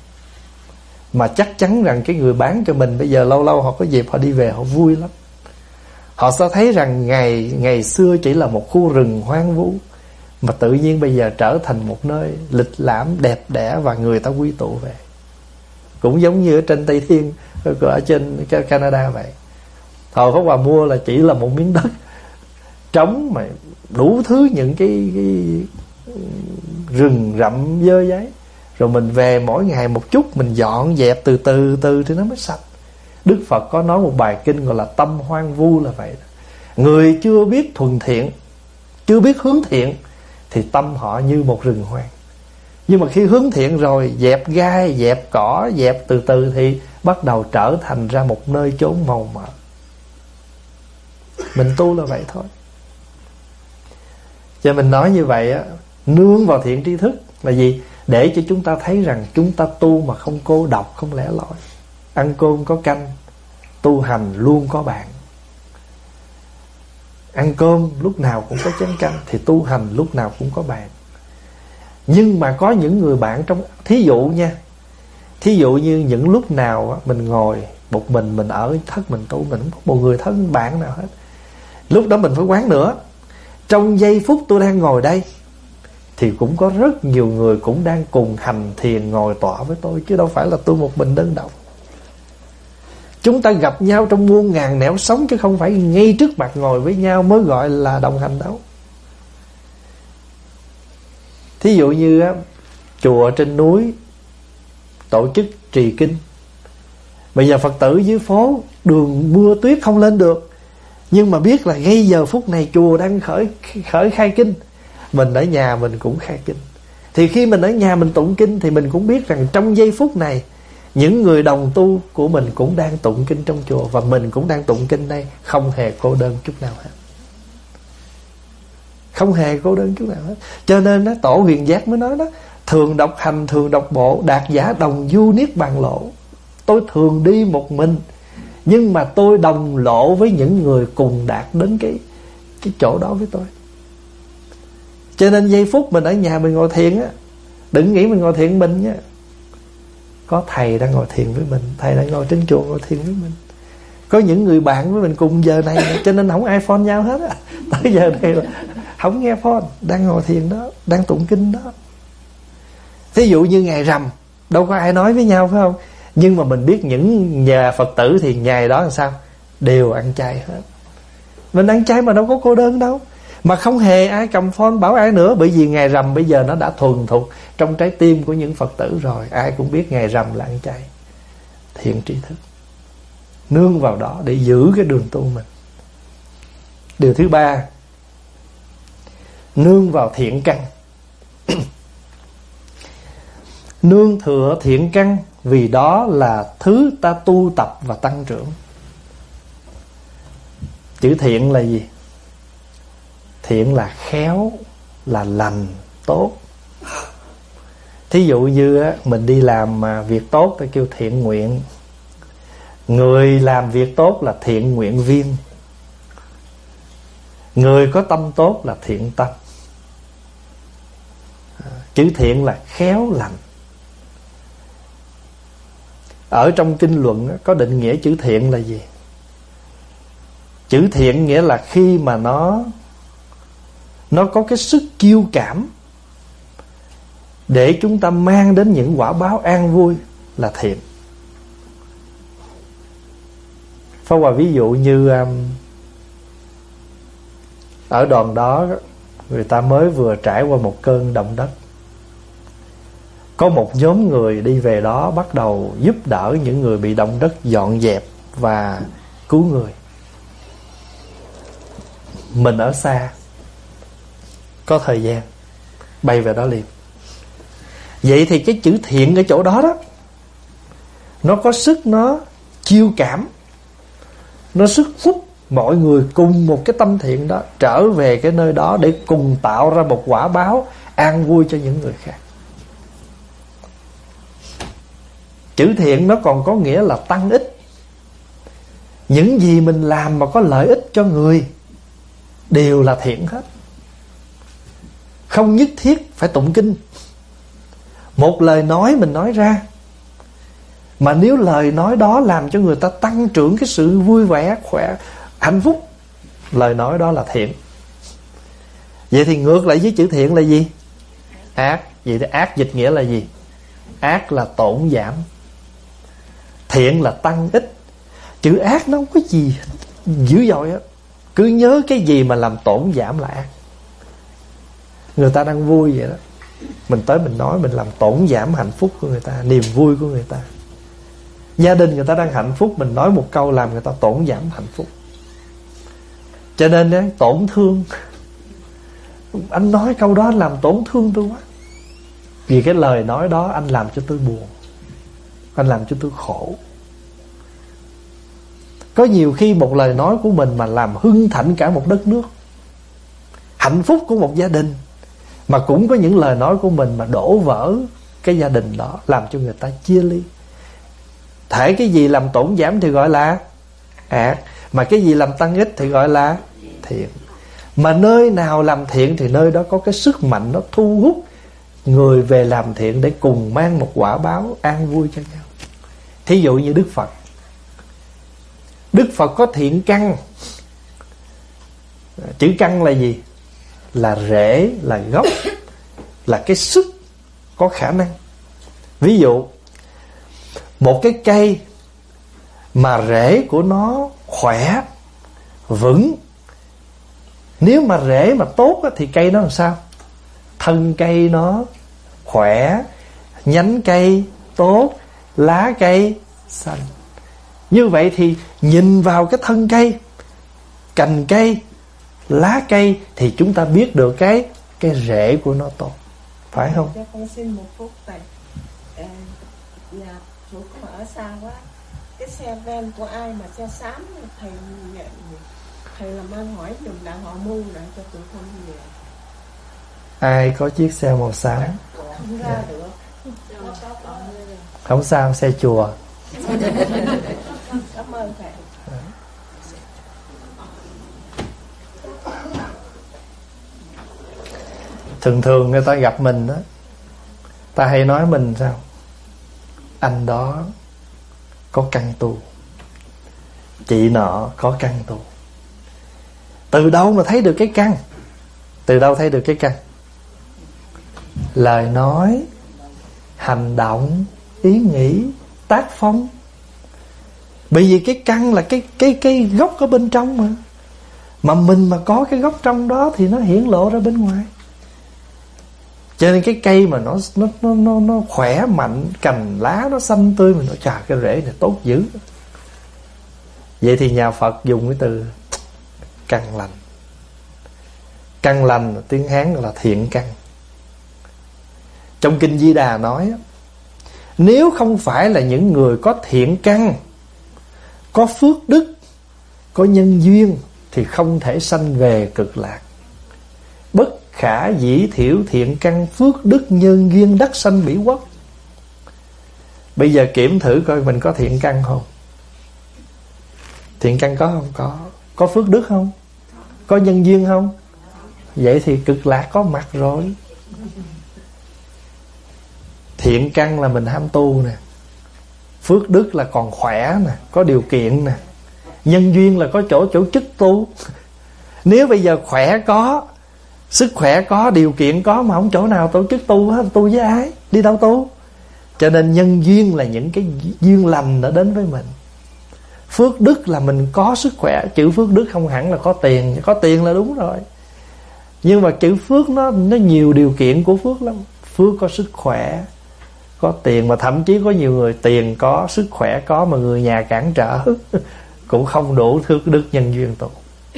Mà chắc chắn rằng cái người bán cho mình bây giờ lâu lâu họ có dịp họ đi về họ vui lắm. Họ sẽ thấy rằng ngày ngày xưa chỉ là một khu rừng hoang vu, mà tự nhiên bây giờ trở thành một nơi lịch lãm đẹp đẽ và người ta quy tụ về. Cũng giống như ở trên Tây Thiên, ở trên Canada vậy. Thời Pháp Hòa mua là chỉ là một miếng đất trống mà đủ thứ những cái, cái rừng rậm dơ giấy. Rồi mình về mỗi ngày một chút, mình dọn dẹp từ từ từ thì nó mới sạch. Đức Phật có nói một bài kinh gọi là tâm hoang vu là vậy. Người chưa biết thuần thiện, chưa biết hướng thiện, thì tâm họ như một rừng hoang. Nhưng mà khi hướng thiện rồi, dẹp gai, dẹp cỏ, dẹp từ từ, thì bắt đầu trở thành ra một nơi chốn màu mỡ. Mình tu là vậy thôi. Cho mình nói như vậy á, nương vào thiện tri thức là gì? Để cho chúng ta thấy rằng chúng ta tu mà không cô độc, không lẻ loi. Ăn cơm có canh, tu hành luôn có bạn. Ăn cơm lúc nào cũng có chén canh, thì tu hành lúc nào cũng có bạn. Nhưng mà có những người bạn trong, thí dụ nha, thí dụ như những lúc nào á, mình ngồi một mình, mình ở thất mình tu, mình không có một người thân bạn nào hết. Lúc đó mình phải quán nữa. Trong giây phút tôi đang ngồi đây, thì cũng có rất nhiều người cũng đang cùng hành thiền ngồi tọa với tôi, chứ đâu phải là tôi một mình đơn độc. Chúng ta gặp nhau trong muôn ngàn nẻo sống, chứ không phải ngay trước mặt ngồi với nhau mới gọi là đồng hành đâu. Thí dụ như á, chùa trên núi tổ chức trì kinh, bây giờ Phật tử dưới phố đường mưa tuyết không lên được, nhưng mà biết là ngay giờ phút này chùa đang khởi khởi khai kinh, mình ở nhà mình cũng khai kinh. Thì khi mình ở nhà mình tụng kinh, thì mình cũng biết rằng trong giây phút này những người đồng tu của mình cũng đang tụng kinh trong chùa, và mình cũng đang tụng kinh đây, không hề cô đơn chút nào hết. Không hề cô đơn chút nào hết. Cho nên đó, Tổ Huyền Giác mới nói đó, thường độc hành, thường độc bộ, đạt giả đồng du niết bàn lộ. Tôi thường đi một mình, nhưng mà tôi đồng lộ với những người cùng đạt đến cái cái chỗ đó với tôi. Cho nên giây phút mình ở nhà mình ngồi thiền á, đừng nghĩ mình ngồi thiền mình nhé. Có thầy đang ngồi thiền với mình, thầy đang ngồi trên chùa ngồi thiền với mình. Có những người bạn với mình cùng giờ này, cho nên không ai phone nhau hết á. Tới giờ này là không nghe phone, đang ngồi thiền đó, đang tụng kinh đó. Thí dụ như ngày rằm, đâu có ai nói với nhau phải không? Nhưng mà mình biết những nhà Phật tử thì ngày đó làm sao? Đều ăn chay hết. Mình ăn chay mà đâu có cô đơn đâu. Mà không hề ai cầm phone bảo ai nữa. Bởi vì ngày rằm bây giờ nó đã thuần thục trong trái tim của những Phật tử rồi. Ai cũng biết ngày rằm là ăn chay. Thiện tri thức, nương vào đó để giữ cái đường tu mình. Điều thứ ba, nương vào thiện căn. Nương tựa thiện căn, vì đó là thứ ta tu tập và tăng trưởng. Chữ thiện là gì? Thiện là khéo, là lành, tốt. Thí dụ như á, mình đi làm việc tốt ta kêu thiện nguyện. Người làm việc tốt là thiện nguyện viên. Người có tâm tốt là thiện tâm. Chữ thiện là khéo lành. Ở trong kinh luận có định nghĩa chữ thiện là gì? Chữ thiện nghĩa là khi mà nó Nó có cái sức kiêu cảm để chúng ta mang đến những quả báo an vui là thiện. Pháp Hòa ví dụ như um, ở đoàn đó người ta mới vừa trải qua một cơn động đất. Có một nhóm người đi về đó bắt đầu giúp đỡ những người bị động đất dọn dẹp và cứu người. Mình ở xa, có thời gian bay về đó liền. Vậy thì cái chữ thiện ở chỗ đó đó, nó có sức nó chiêu cảm, nó sức hút mọi người cùng một cái tâm thiện đó trở về cái nơi đó để cùng tạo ra một quả báo an vui cho những người khác. Chữ thiện nó còn có nghĩa là tăng ích. Những gì mình làm mà có lợi ích cho người đều là thiện hết. Không nhất thiết phải tụng kinh. Một lời nói mình nói ra, mà nếu lời nói đó làm cho người ta tăng trưởng cái sự vui vẻ, khỏe, hạnh phúc, lời nói đó là thiện. Vậy thì ngược lại với chữ thiện là gì? Ác. Vậy thì ác dịch nghĩa là gì? Ác là tổn giảm, thiện là tăng ích. Chữ ác nó không có gì dữ dội á. Cứ nhớ cái gì mà làm tổn giảm là ác. Người ta đang vui vậy đó, mình tới mình nói mình làm tổn giảm hạnh phúc của người ta, niềm vui của người ta. Gia đình người ta đang hạnh phúc, mình nói một câu làm người ta tổn giảm hạnh phúc. Cho nên đấy, tổn thương. Anh nói câu đó anh làm tổn thương tôi quá. Vì cái lời nói đó anh làm cho tôi buồn, anh làm cho tôi khổ. Có nhiều khi một lời nói của mình mà làm hưng thịnh cả một đất nước, hạnh phúc của một gia đình. Mà cũng có những lời nói của mình mà đổ vỡ cái gia đình đó, làm cho người ta chia ly. Thể cái gì làm tổn giảm thì gọi là ác, mà cái gì làm tăng ích thì gọi là thiện. Mà nơi nào làm thiện thì nơi đó có cái sức mạnh nó thu hút người về làm thiện để cùng mang một quả báo an vui cho nhau. Thí dụ như Đức Phật. Đức Phật có thiện căn. Chữ căn là gì? Là rễ, là gốc, là cái sức có khả năng. Ví dụ một cái cây mà rễ của nó khỏe, vững, nếu mà rễ mà tốt thì cây nó làm sao? Thân cây nó khỏe, nhánh cây tốt, lá cây xanh. Như vậy thì nhìn vào cái thân cây, cành cây, lá cây thì chúng ta biết được cái cái rễ của nó tốt, phải không? Cho con xin một phút thầy. À, nhà chủ con ở xa quá, cái xe ven của ai mà xe xám thầy thầy làm ơn hỏi dùm lại họ mua lại cho tụi con về. Ai có chiếc xe màu xám? Không ra được. Không sao, xe chùa. Cảm ơn thầy. Thường thường người ta gặp mình đó, ta hay nói mình sao? Anh đó có căn tu, chị nọ có căn tu. Từ đâu mà thấy được cái căn? Từ đâu thấy được cái căn? Lời nói, hành động, ý nghĩ, tác phong. Bởi vì cái căn là cái cái cái gốc ở bên trong mà. Mà mình mà có cái gốc trong đó thì nó hiển lộ ra bên ngoài. Cho nên cái cây mà nó nó nó nó, nó khỏe mạnh, cành lá nó xanh tươi, mình nói chà cái rễ này tốt dữ. Vậy thì nhà Phật dùng cái từ căn lành. Căn lành tiếng Hán là thiện căn. Trong kinh Di Đà nói, nếu không phải là những người có thiện căn, có phước đức, có nhân duyên thì không thể sanh về cực lạc. Bất khả dĩ thiểu thiện căn phước đức nhân duyên đắc sanh bỉ quốc. Bây giờ kiểm thử coi mình có thiện căn không. Thiện căn có không? Có. Có phước đức không? Có nhân duyên không? Vậy thì cực lạc có mặt rồi. Thiện căn là mình ham tu nè, phước đức là còn khỏe nè, có điều kiện nè, nhân duyên là có chỗ chỗ chức tu. Nếu bây giờ khỏe có, sức khỏe có, điều kiện có mà không chỗ nào tổ chức tu hết, tu với ai? Đi đâu tu? Cho nên nhân duyên là những cái duyên lành đã đến với mình. Phước đức là mình có sức khỏe. Chữ phước đức không hẳn là có tiền. Có tiền là đúng rồi, nhưng mà chữ phước nó nó nhiều điều kiện của phước lắm. Phước có sức khỏe, có tiền, mà thậm chí có nhiều người tiền có, sức khỏe có mà người nhà cản trở cũng không đủ phước đức nhân duyên tu.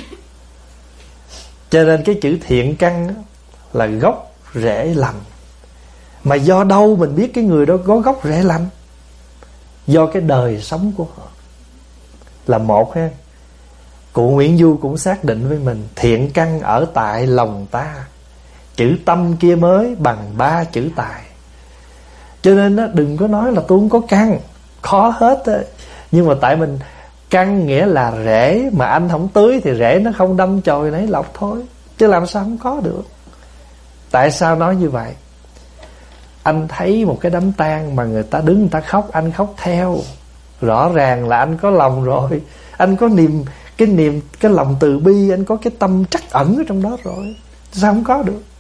Cho nên cái chữ thiện căn là gốc rễ lành. Mà do đâu mình biết cái người đó có gốc rễ lành? Do cái đời sống của họ là một ha. Cụ Nguyễn Du cũng xác định với mình: thiện căn ở tại lòng ta, chữ tâm kia mới bằng ba chữ tài. Cho nên đó, đừng có nói là tôi không có căn. Khó hết á. Nhưng mà tại mình căn nghĩa là rễ, mà anh không tưới thì rễ nó không đâm chồi nấy lọc thôi, chứ làm sao không có được. Tại sao nói như vậy? Anh thấy một cái đám tang mà người ta đứng người ta khóc, anh khóc theo, rõ ràng là anh có lòng rồi. Anh có niềm, cái niềm, cái lòng từ bi, anh có cái tâm trắc ẩn ở trong đó rồi. Sao không có được?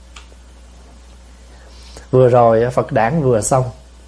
Vừa rồi Phật đản vừa xong,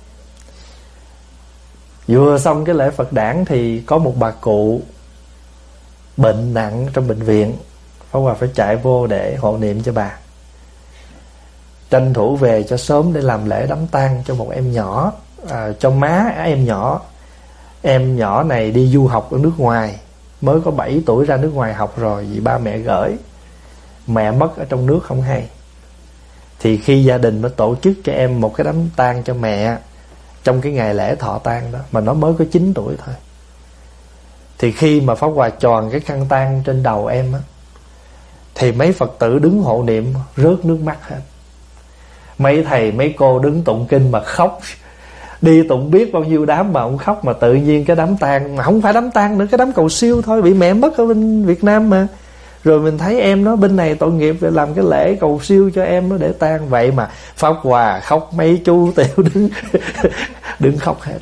vừa xong cái lễ Phật đản thì có một bà cụ bệnh nặng trong bệnh viện. Pháp Hòa phải chạy vô để hộ niệm cho bà, tranh thủ về cho sớm để làm lễ đám tang cho một em nhỏ, à, cho má em nhỏ. Em nhỏ này đi du học ở nước ngoài, mới có bảy tuổi ra nước ngoài học rồi, vì ba mẹ gửi, mẹ mất ở trong nước không hay. Thì khi gia đình mới tổ chức cho em một cái đám tang cho mẹ trong cái ngày lễ thọ tang đó, mà nó mới có chín tuổi thôi. Thì khi mà Pháp Hòa tròn cái khăn tang trên đầu em á, thì mấy Phật tử đứng hộ niệm rớt nước mắt hết. Mấy thầy mấy cô đứng tụng kinh mà khóc. Đi tụng biết bao nhiêu đám mà không khóc. Mà tự nhiên cái đám tang, mà không phải đám tang nữa, cái đám cầu siêu thôi, bị mẹ mất ở bên Việt Nam mà. Rồi mình thấy em nó bên này tội nghiệp, để làm cái lễ cầu siêu cho em nó để tang. Vậy mà Pháp Hòa khóc, mấy chú tiểu đứng đứng khóc hết.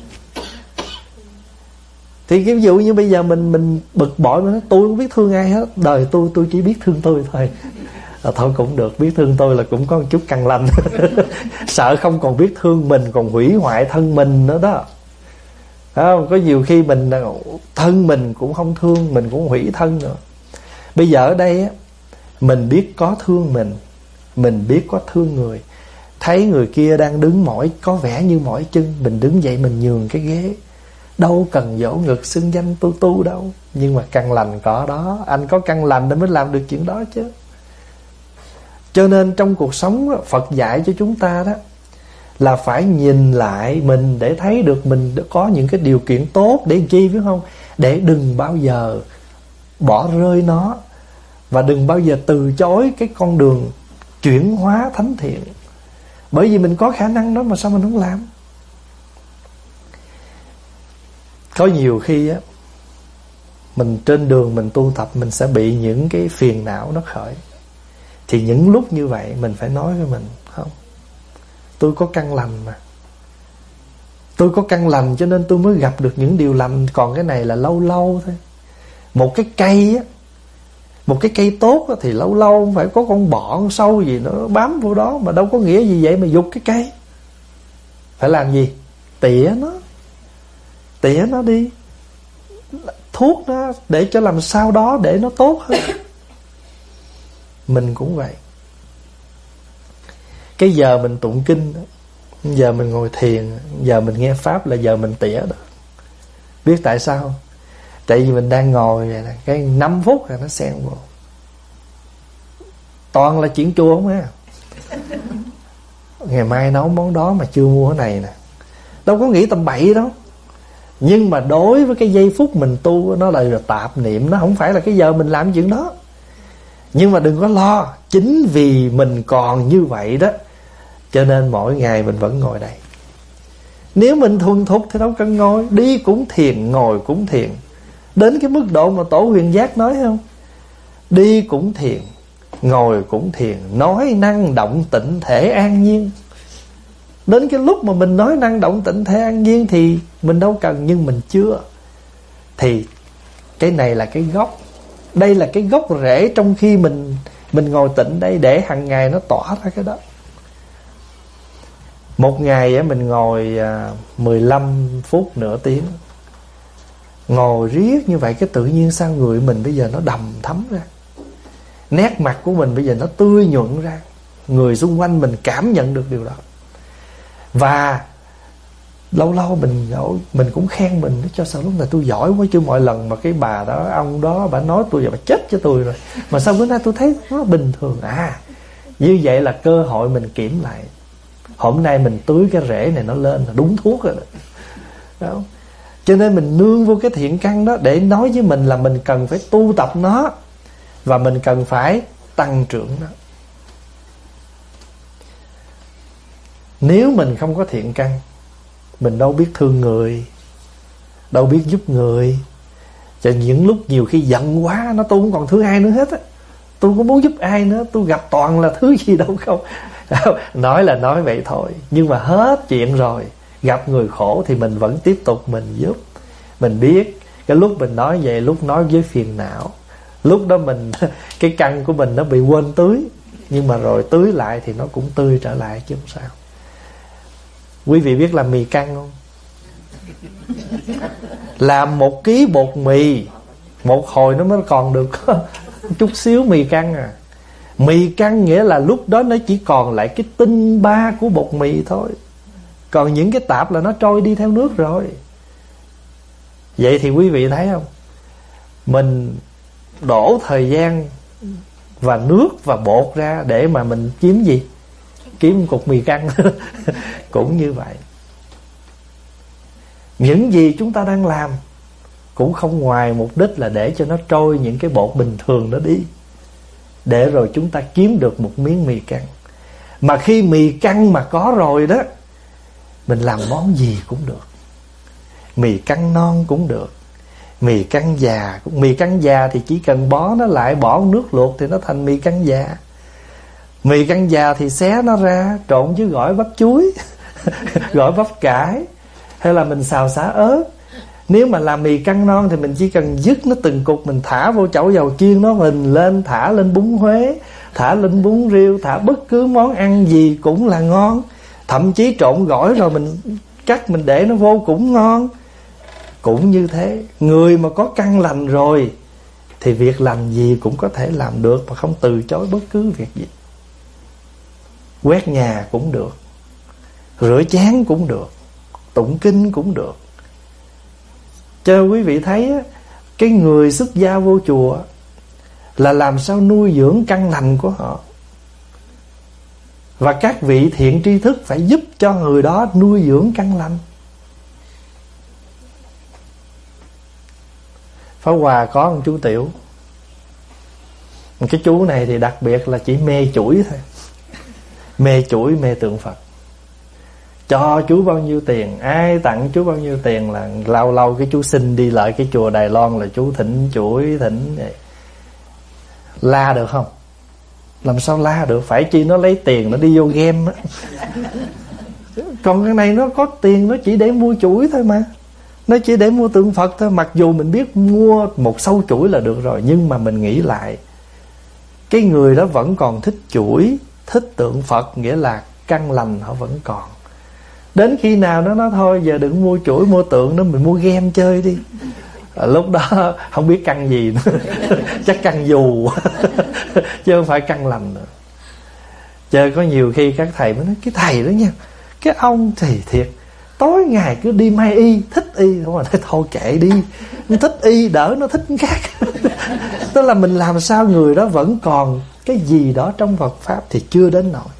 Thì cái ví dụ như bây giờ mình mình bực bội, mình nói tôi không biết thương ai hết, đời tôi tôi chỉ biết thương tôi thôi. À, thôi cũng được, biết thương tôi là cũng có một chút căn lành. Sợ không còn biết thương mình, còn hủy hoại thân mình nữa đó. Không, có nhiều khi mình thân mình cũng không thương, mình cũng hủy thân nữa. Bây giờ ở đây á, mình biết có thương mình, mình biết có thương người. Thấy người kia đang đứng mỏi, có vẻ như mỏi chân, mình đứng dậy mình nhường cái ghế. Đâu cần dỗ ngực xưng danh tu tu đâu. Nhưng mà căn lành có đó. Anh có căn lành để mới làm được chuyện đó chứ. Cho nên trong cuộc sống, Phật dạy cho chúng ta đó là phải nhìn lại mình để thấy được mình có những cái điều kiện tốt để chi, biết không? Để đừng bao giờ bỏ rơi nó, và đừng bao giờ từ chối cái con đường chuyển hóa thánh thiện. Bởi vì mình có khả năng đó mà sao mình không làm? Có nhiều khi á, mình trên đường mình tu tập, mình sẽ bị những cái phiền não nó khởi. Thì những lúc như vậy mình phải nói với mình: không, tôi có căn lành mà, tôi có căn lành cho nên tôi mới gặp được những điều lành. Còn cái này là lâu lâu thôi. Một cái cây á, một cái cây tốt á, thì lâu lâu không phải có con bọ, con sâu gì nó bám vô đó, mà đâu có nghĩa gì vậy mà giục cái cây. Phải làm gì? Tỉa nó, tỉa nó đi, thuốc nó để cho làm sao đó để nó tốt hơn. Mình cũng vậy. Cái giờ mình tụng kinh, giờ mình ngồi thiền, giờ mình nghe pháp là giờ mình tỉa đó. Biết tại sao không? Tại vì mình đang ngồi vậy nè, cái năm phút là nó xen vô, toàn là chuyện chua không ha. Ngày mai nấu món đó mà chưa mua cái này nè, đâu có nghĩ tầm bậy đâu. Nhưng mà đối với cái giây phút mình tu, nó là tạp niệm, nó không phải là cái giờ mình làm chuyện đó. Nhưng mà đừng có lo, chính vì mình còn như vậy đó, cho nên mỗi ngày mình vẫn ngồi đây. Nếu mình thuần thục thì đâu cần ngồi, đi cũng thiền, ngồi cũng thiền. Đến cái mức độ mà Tổ Huyền Giác nói không, đi cũng thiền, ngồi cũng thiền, nói năng động tịnh thể an nhiên. Đến cái lúc mà mình nói năng động tịnh thể an nhiên thì mình đâu cần, nhưng mình chưa. Thì cái này là cái gốc. Đây là cái gốc rễ trong khi mình Mình ngồi tịnh đây để hàng ngày nó tỏa ra cái đó. Một ngày á, mình ngồi mười lăm phút, nửa tiếng, ngồi riết như vậy, cái tự nhiên sao người mình bây giờ nó đầm thấm ra, nét mặt của mình bây giờ nó tươi nhuận ra, người xung quanh mình cảm nhận được điều đó. Và lâu lâu mình ngồi, mình cũng khen mình, cho sao lúc này tôi giỏi quá, chứ mọi lần mà cái bà đó, ông đó, bà nói tôi, giờ bà chết cho tôi rồi, mà sao bữa nay tôi thấy nó bình thường. À, như vậy là cơ hội mình kiểm lại. Hôm nay mình tưới cái rễ này nó lên là đúng thuốc rồi đó. Đó. Cho nên mình nương vô cái thiện căn đó để nói với mình là mình cần phải tu tập nó, và mình cần phải tăng trưởng nó. Nếu mình không có thiện căn, mình đâu biết thương người, đâu biết giúp người. Cho những lúc nhiều khi giận quá, nó tôi không còn thương ai nữa hết á, tôi không muốn giúp ai nữa, tôi gặp toàn là thứ gì đâu không. Nói là nói vậy thôi, nhưng mà hết chuyện rồi, gặp người khổ thì mình vẫn tiếp tục mình giúp. Mình biết cái lúc mình nói vậy, lúc nói với phiền não, lúc đó mình cái căn của mình nó bị quên tưới, nhưng mà rồi tưới lại thì nó cũng tươi trở lại chứ không sao. Quý vị biết làm mì căn không? Làm một ký bột mì, một hồi nó mới còn được chút xíu mì căn à. Mì căn nghĩa là lúc đó nó chỉ còn lại cái tinh ba của bột mì thôi, còn những cái tạp là nó trôi đi theo nước rồi. Vậy thì quý vị thấy không, mình đổ thời gian và nước và bột ra để mà mình kiếm gì? Kiếm một cục mì căn. Cũng như vậy. Những gì chúng ta đang làm cũng không ngoài mục đích là để cho nó trôi những cái bột bình thường đó đi, để rồi chúng ta kiếm được một miếng mì căn. Mà khi mì căn mà có rồi đó, mình làm món gì cũng được. Mì căn non cũng được, mì căn già cũng. Mì căn già thì chỉ cần bó nó lại, bỏ nước luộc thì nó thành mì căn già. Mì căn già thì xé nó ra, trộn với gỏi bắp chuối, gỏi bắp cải, hay là mình xào xả ớt. Nếu mà làm mì căn non thì mình chỉ cần dứt nó từng cục, mình thả vô chảo dầu chiên nó, mình lên thả lên bún Huế, thả lên bún riêu, thả bất cứ món ăn gì cũng là ngon. Thậm chí trộn gỏi rồi mình cắt mình để nó vô cũng ngon. Cũng như thế, người mà có căn lành rồi thì việc lành gì cũng có thể làm được, mà không từ chối bất cứ việc gì. Quét nhà cũng được, rửa chén cũng được, tụng kinh cũng được. Cho quý vị thấy cái người xuất gia vô chùa là làm sao nuôi dưỡng căn lành của họ. Và các vị thiện tri thức phải giúp cho người đó nuôi dưỡng căn lành. Pháp Hòa có một chú Tiểu. Cái chú này thì đặc biệt là chỉ mê chuỗi thôi, mê chuỗi, mê tượng Phật. Cho chú bao nhiêu tiền, ai tặng chú bao nhiêu tiền là lâu lâu cái chú xin đi lại cái chùa Đài Loan là chú thỉnh chuỗi, thỉnh vậy. La được không? Làm sao la được? Phải chi nó lấy tiền nó đi vô game á. Còn cái này nó có tiền, nó chỉ để mua chuỗi thôi mà, nó chỉ để mua tượng Phật thôi. Mặc dù mình biết mua một sâu chuỗi là được rồi, nhưng mà mình nghĩ lại, cái người đó vẫn còn thích chuỗi, thích tượng Phật, nghĩa là căn lành họ vẫn còn. Đến khi nào nó nói thôi giờ đừng mua chuỗi mua tượng nữa, mình mua game chơi đi. À, lúc đó không biết căn gì nữa. Chắc căn dù chứ không phải căn lành nữa. Chơi có nhiều khi các thầy mới nói, cái thầy đó nha, cái ông thì thiệt tối ngày cứ đi may y, thích y. Thôi mà thôi kệ đi, thích y đỡ nó thích khác. Tức là mình làm sao người đó vẫn còn cái gì đó trong Phật Pháp thì chưa đến nỗi.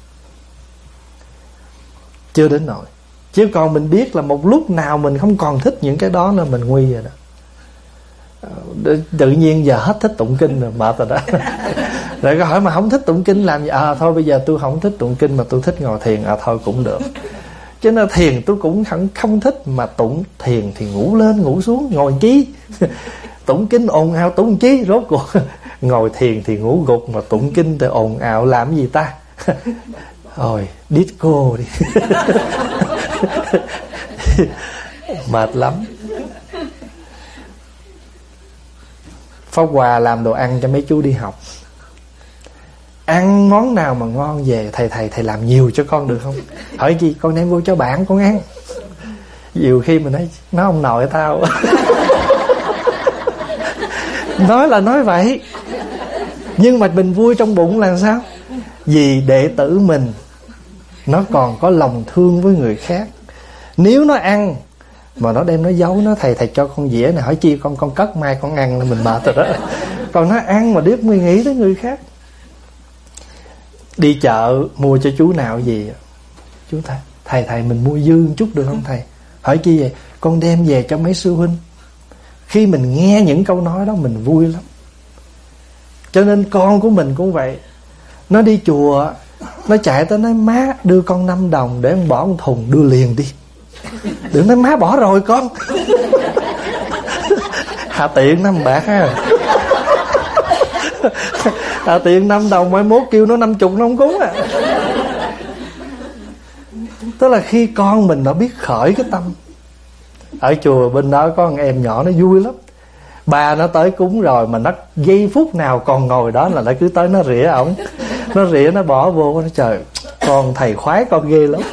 Chưa đến nỗi. Chứ còn mình biết là một lúc nào mình không còn thích những cái đó là mình nguy rồi đó. Tự nhiên giờ hết thích tụng kinh rồi, mệt rồi đó. Rồi có hỏi mà không thích tụng kinh làm gì? À thôi bây giờ tôi không thích tụng kinh mà tôi thích ngồi thiền. À thôi cũng được. Cho nên thiền tôi cũng không, không thích. Mà tụng thiền thì ngủ lên ngủ xuống, ngồi chí tụng kinh ồn ào tụng chí. Rốt cuộc ngồi thiền thì ngủ gục, mà tụng kinh thì ồn ào làm gì ta. Rồi disco đi. Mệt lắm. Pháp Hòa làm đồ ăn cho mấy chú đi học. Ăn món nào mà ngon về thầy thầy thầy làm nhiều cho con được không? Hỏi gì? Con đem vô cho bạn con ăn. Nhiều khi mình nói nó ông nội tao. Nói là nói vậy, nhưng mà mình vui trong bụng là sao? Vì đệ tử mình nó còn có lòng thương với người khác. Nếu nó ăn mà nó đem nó giấu, nó thầy thầy cho con dĩa này, hỏi chi con con cất mai con ăn là mình mệt rồi đó. Còn nó ăn mà điếc mới nghĩ tới người khác. Đi chợ mua cho chú nào gì, chú thầy thầy thầy mình mua dư một chút được không thầy? Hỏi chi vậy? Con đem về cho mấy sư huynh. Khi mình nghe những câu nói đó mình vui lắm. Cho nên con của mình cũng vậy. Nó đi chùa, nó chạy tới nói má đưa con năm đồng để con bỏ một thùng, đưa liền đi. Đừng nói má bỏ rồi con. Hạ tiện năm bạc ha. Hạ tiện năm đồng, mai mốt kêu nó năm chục nó không cúng à. Tức là khi con mình nó biết khởi cái tâm. Ở chùa bên đó có con em nhỏ nó vui lắm. Ba nó tới cúng rồi mà nó giây phút nào còn ngồi đó là nó cứ tới nó rỉa ổng. Nó rỉa nó bỏ vô. Nó trời, con thầy khoái con ghê lắm.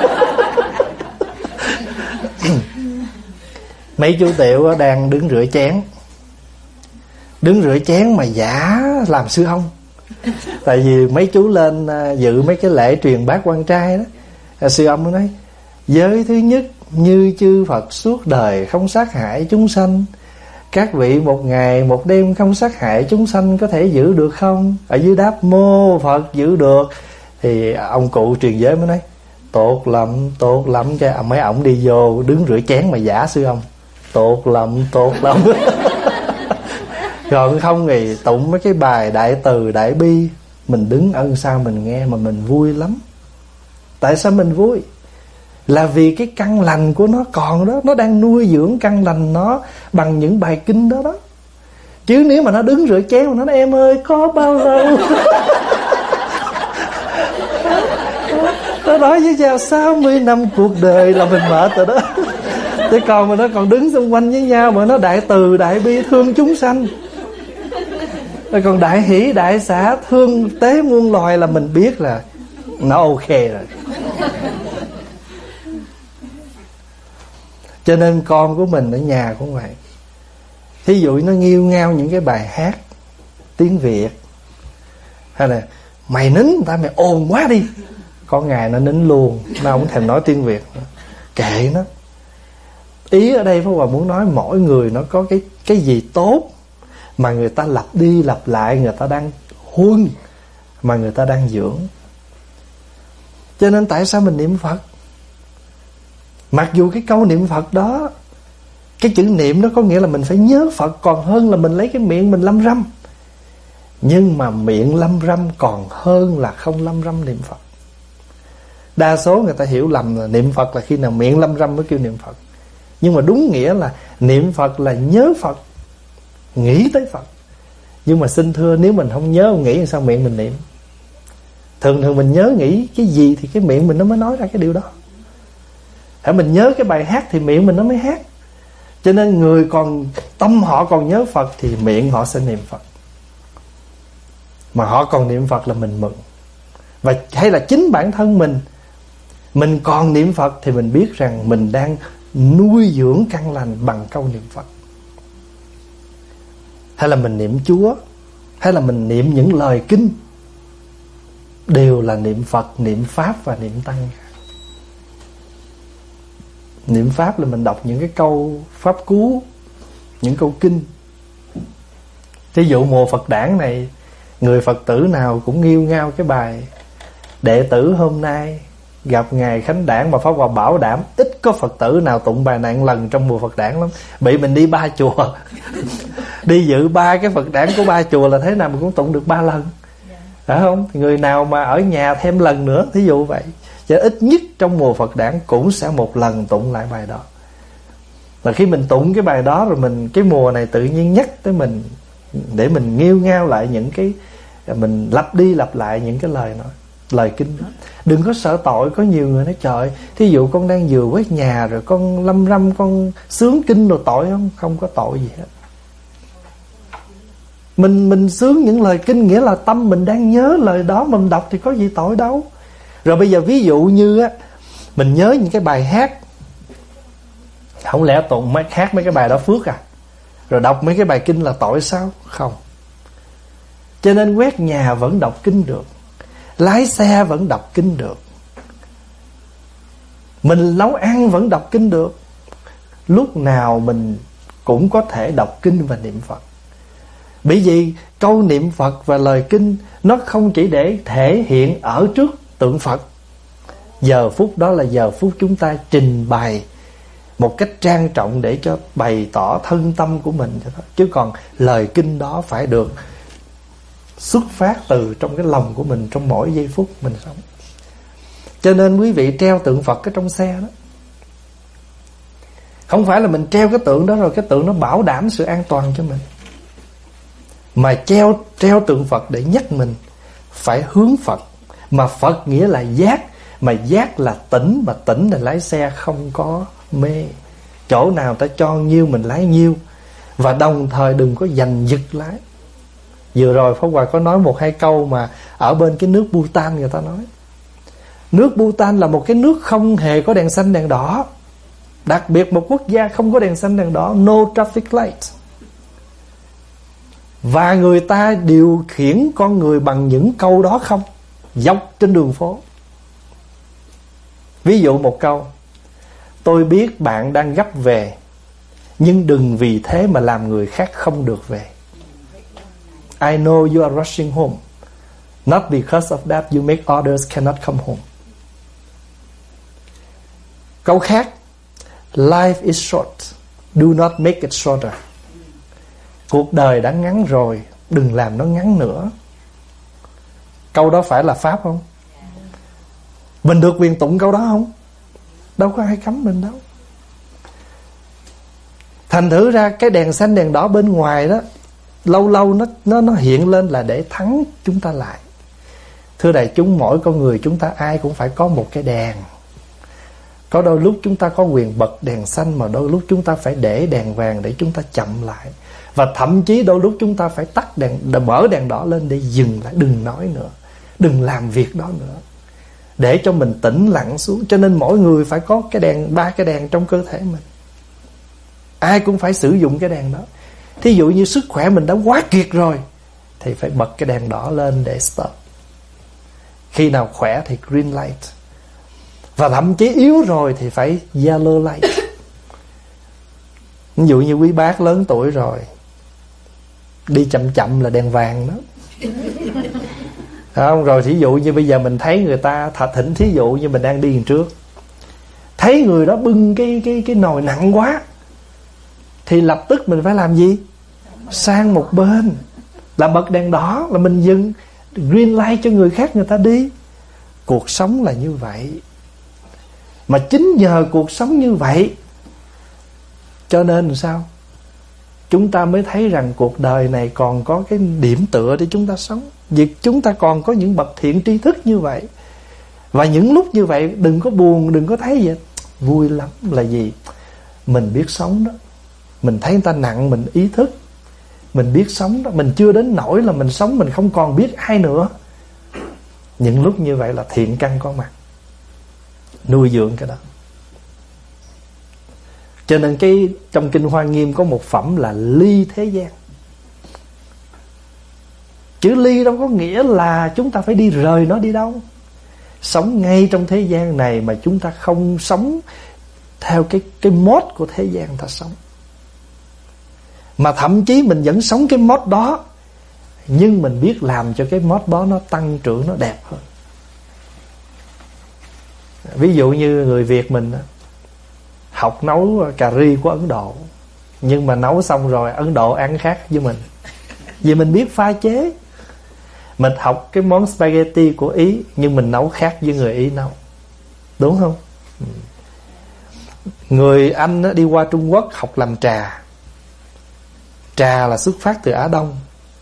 Mấy chú Tiểu đang đứng rửa chén. Đứng rửa chén mà giả làm sư ông. Tại vì mấy chú lên dự mấy cái lễ truyền bát quan trai đó, sư ông mới nói giới thứ nhất như chư Phật suốt đời không sát hại chúng sanh. Các vị một ngày một đêm không sát hại chúng sanh có thể giữ được không? Ở dưới đáp mô Phật giữ được. Thì ông cụ truyền giới mới nói tốt lắm, tốt lắm. Cho mấy ổng đi vô đứng rửa chén mà giả sư ông. Tốt lắm, tốt lắm. Còn không thì tụng mấy cái bài đại từ đại bi, mình đứng ân sao mình nghe mà mình vui lắm. Tại sao mình vui? Là vì cái căn lành của nó còn đó. Nó đang nuôi dưỡng căn lành nó bằng những bài kinh đó đó. Chứ nếu mà nó đứng rửa chén mà nó nói em ơi có bao lâu. Nó nói với chào sáu mươi năm cuộc đời là mình mệt rồi đó. Thế còn mà nó còn đứng xung quanh với nhau mà nó đại từ đại bi thương chúng sanh, rồi còn đại hỷ đại xả thương tế muôn loài là mình biết là nó ok rồi. Cho nên con của mình ở nhà cũng vậy. Thí dụ nó nghêu ngao những cái bài hát tiếng Việt, hay là mày nín người ta, mày ồn quá đi, có ngày nó nín luôn, nó không thèm nói tiếng Việt nữa. Kệ nó. Ý ở đây Pháp Hòa muốn nói mỗi người nó có cái cái gì tốt mà người ta lặp đi lặp lại, người ta đang huân, mà người ta đang dưỡng. Cho nên tại sao mình niệm Phật? Mặc dù cái câu niệm Phật đó, cái chữ niệm nó có nghĩa là mình phải nhớ Phật, còn hơn là mình lấy cái miệng mình lâm râm. Nhưng mà miệng lâm râm còn hơn là không lâm râm niệm Phật. Đa số người ta hiểu lầm là niệm Phật là khi nào miệng lâm râm mới kêu niệm Phật. Nhưng mà đúng nghĩa là niệm Phật là nhớ Phật, nghĩ tới Phật. Nhưng mà xin thưa, nếu mình không nhớ không nghĩ thì sao miệng mình niệm? Thường thường mình nhớ nghĩ cái gì thì cái miệng mình nó mới nói ra cái điều đó. Hãy mình nhớ cái bài hát thì miệng mình nó mới hát. Cho nên người còn tâm họ còn nhớ Phật thì miệng họ sẽ niệm Phật. Mà họ còn niệm Phật là mình mừng. Và hay là chính bản thân mình, mình còn niệm Phật thì mình biết rằng mình đang nuôi dưỡng căn lành bằng câu niệm Phật. Hay là mình niệm Chúa, hay là mình niệm những lời kinh, đều là niệm Phật, niệm Pháp và niệm Tăng. Niệm Pháp là mình đọc những cái câu Pháp cú, những câu kinh. Ví dụ mùa Phật đản này, người Phật tử nào cũng nghêu ngao cái bài đệ tử hôm nay gặp ngày khánh đản, mà Pháp Hòa bảo đảm ít có Phật tử nào tụng bài này một lần trong mùa Phật đản lắm. Bị mình đi ba chùa đi dự ba cái Phật đản của ba chùa là thế nào mình cũng tụng được ba lần. phải không? Người nào mà ở nhà thêm lần nữa, thí dụ vậy, cho ít nhất trong mùa Phật đản cũng sẽ một lần tụng lại bài đó. Và khi mình tụng cái bài đó rồi, mình cái mùa này tự nhiên nhắc tới mình, để mình nghiêu ngao lại những cái, mình lặp đi lặp lại những cái lời nói, lời kinh đó. Đừng có sợ tội. Có nhiều người nói trời, thí dụ con đang vừa quét nhà rồi con lâm râm con sướng kinh rồi tội không? Không có tội gì hết. Mình mình sướng những lời kinh nghĩa là tâm mình đang nhớ lời đó mà mình đọc thì có gì tội đâu. Rồi bây giờ ví dụ như á, mình nhớ những cái bài hát, không lẽ tụng mấy hát mấy cái bài đó phước à? Rồi đọc mấy cái bài kinh là tội sao? Không. Cho nên quét nhà vẫn đọc kinh được, lái xe vẫn đọc kinh được, mình nấu ăn vẫn đọc kinh được. Lúc nào mình cũng có thể đọc kinh và niệm Phật. Bởi vì câu niệm Phật và lời kinh nó không chỉ để thể hiện ở trước tượng Phật. Giờ phút đó là giờ phút chúng ta trình bày một cách trang trọng để cho bày tỏ thân tâm của mình. Chứ còn lời kinh đó phải được xuất phát từ trong cái lòng của mình trong mỗi giây phút mình sống. Cho nên quý vị treo tượng Phật ở trong xe đó, không phải là mình treo cái tượng đó rồi cái tượng nó bảo đảm sự an toàn cho mình, mà treo treo tượng Phật để nhắc mình phải hướng Phật. Mà Phật nghĩa là giác, mà giác là tỉnh, mà tỉnh là lái xe không có mê. Chỗ nào ta cho nhiêu mình lái nhiêu, và đồng thời đừng có giành giật lái. Vừa rồi Pháp Hòa có nói một hai câu mà ở bên cái nước Bhutan người ta nói. Nước Bhutan là một cái nước không hề có đèn xanh đèn đỏ. Đặc biệt một quốc gia không có đèn xanh đèn đỏ, no traffic light. Và người ta điều khiển con người bằng những câu đó không, dọc trên đường phố. Ví dụ một câu: tôi biết bạn đang gấp về, nhưng đừng vì thế mà làm người khác không được về. I know you are rushing home. Not because of that you make others cannot come home. Câu khác: life is short. Do not make it shorter. Cuộc đời đã ngắn rồi, đừng làm nó ngắn nữa. Câu đó phải là pháp không? Mình được quyền tụng câu đó không? Đâu có ai cấm mình đâu. Thành thử ra cái đèn xanh đèn đỏ bên ngoài đó, lâu lâu nó nó nó hiện lên là để thắng chúng ta lại. Thưa đại chúng, mỗi con người chúng ta ai cũng phải có một cái đèn. Có đôi lúc chúng ta có quyền bật đèn xanh, mà đôi lúc chúng ta phải để đèn vàng để chúng ta chậm lại. Và thậm chí đôi lúc chúng ta phải tắt đèn, mở đèn đỏ lên để dừng lại, đừng nói nữa, đừng làm việc đó nữa, để cho mình tĩnh lặng xuống. Cho nên mỗi người phải có cái đèn, ba cái đèn trong cơ thể mình. Ai cũng phải sử dụng cái đèn đó. Thí dụ như sức khỏe mình đã quá kiệt rồi thì phải bật cái đèn đỏ lên để stop. Khi nào khỏe thì green light. Và thậm chí yếu rồi thì phải yellow light. Ví dụ như quý bác lớn tuổi rồi, đi chậm chậm là đèn vàng đó. Không? Rồi thí dụ như bây giờ mình thấy người ta thật thỉnh, thí dụ như mình đang đi đằng trước, thấy người đó bưng cái cái cái nồi nặng quá, thì lập tức mình phải làm gì? Sang một bên, là bật đèn đỏ, là mình dừng, green light cho người khác người ta đi. Cuộc sống là như vậy. Mà chính nhờ cuộc sống như vậy cho nên sao? Chúng ta mới thấy rằng cuộc đời này còn có cái điểm tựa để chúng ta sống. Việc chúng ta còn có những bậc thiện tri thức như vậy. Và những lúc như vậy đừng có buồn, đừng có thấy vậy. Vui lắm là gì? Mình biết sống đó. Mình thấy người ta nặng, mình ý thức. Mình biết sống đó. Mình chưa đến nỗi là mình sống mình không còn biết ai nữa. Những lúc như vậy là thiện căn có mặt, nuôi dưỡng cái đó. Cho nên cái trong Kinh Hoa Nghiêm có một phẩm là ly thế gian. Chữ ly đâu có nghĩa là chúng ta phải đi rời nó đi đâu. Sống ngay trong thế gian này mà chúng ta không sống theo cái cái mode của thế gian ta sống, mà thậm chí mình vẫn sống cái mode đó, nhưng mình biết làm cho cái mode đó nó tăng trưởng, nó đẹp hơn. Ví dụ như người Việt mình học nấu cà ri của Ấn Độ, nhưng mà nấu xong rồi Ấn Độ ăn khác với mình, vì mình biết pha chế. Mình học cái món spaghetti của Ý, nhưng mình nấu khác với người Ý nấu, đúng không? Người Anh á, đi qua Trung Quốc học làm trà. Trà là xuất phát từ Á Đông.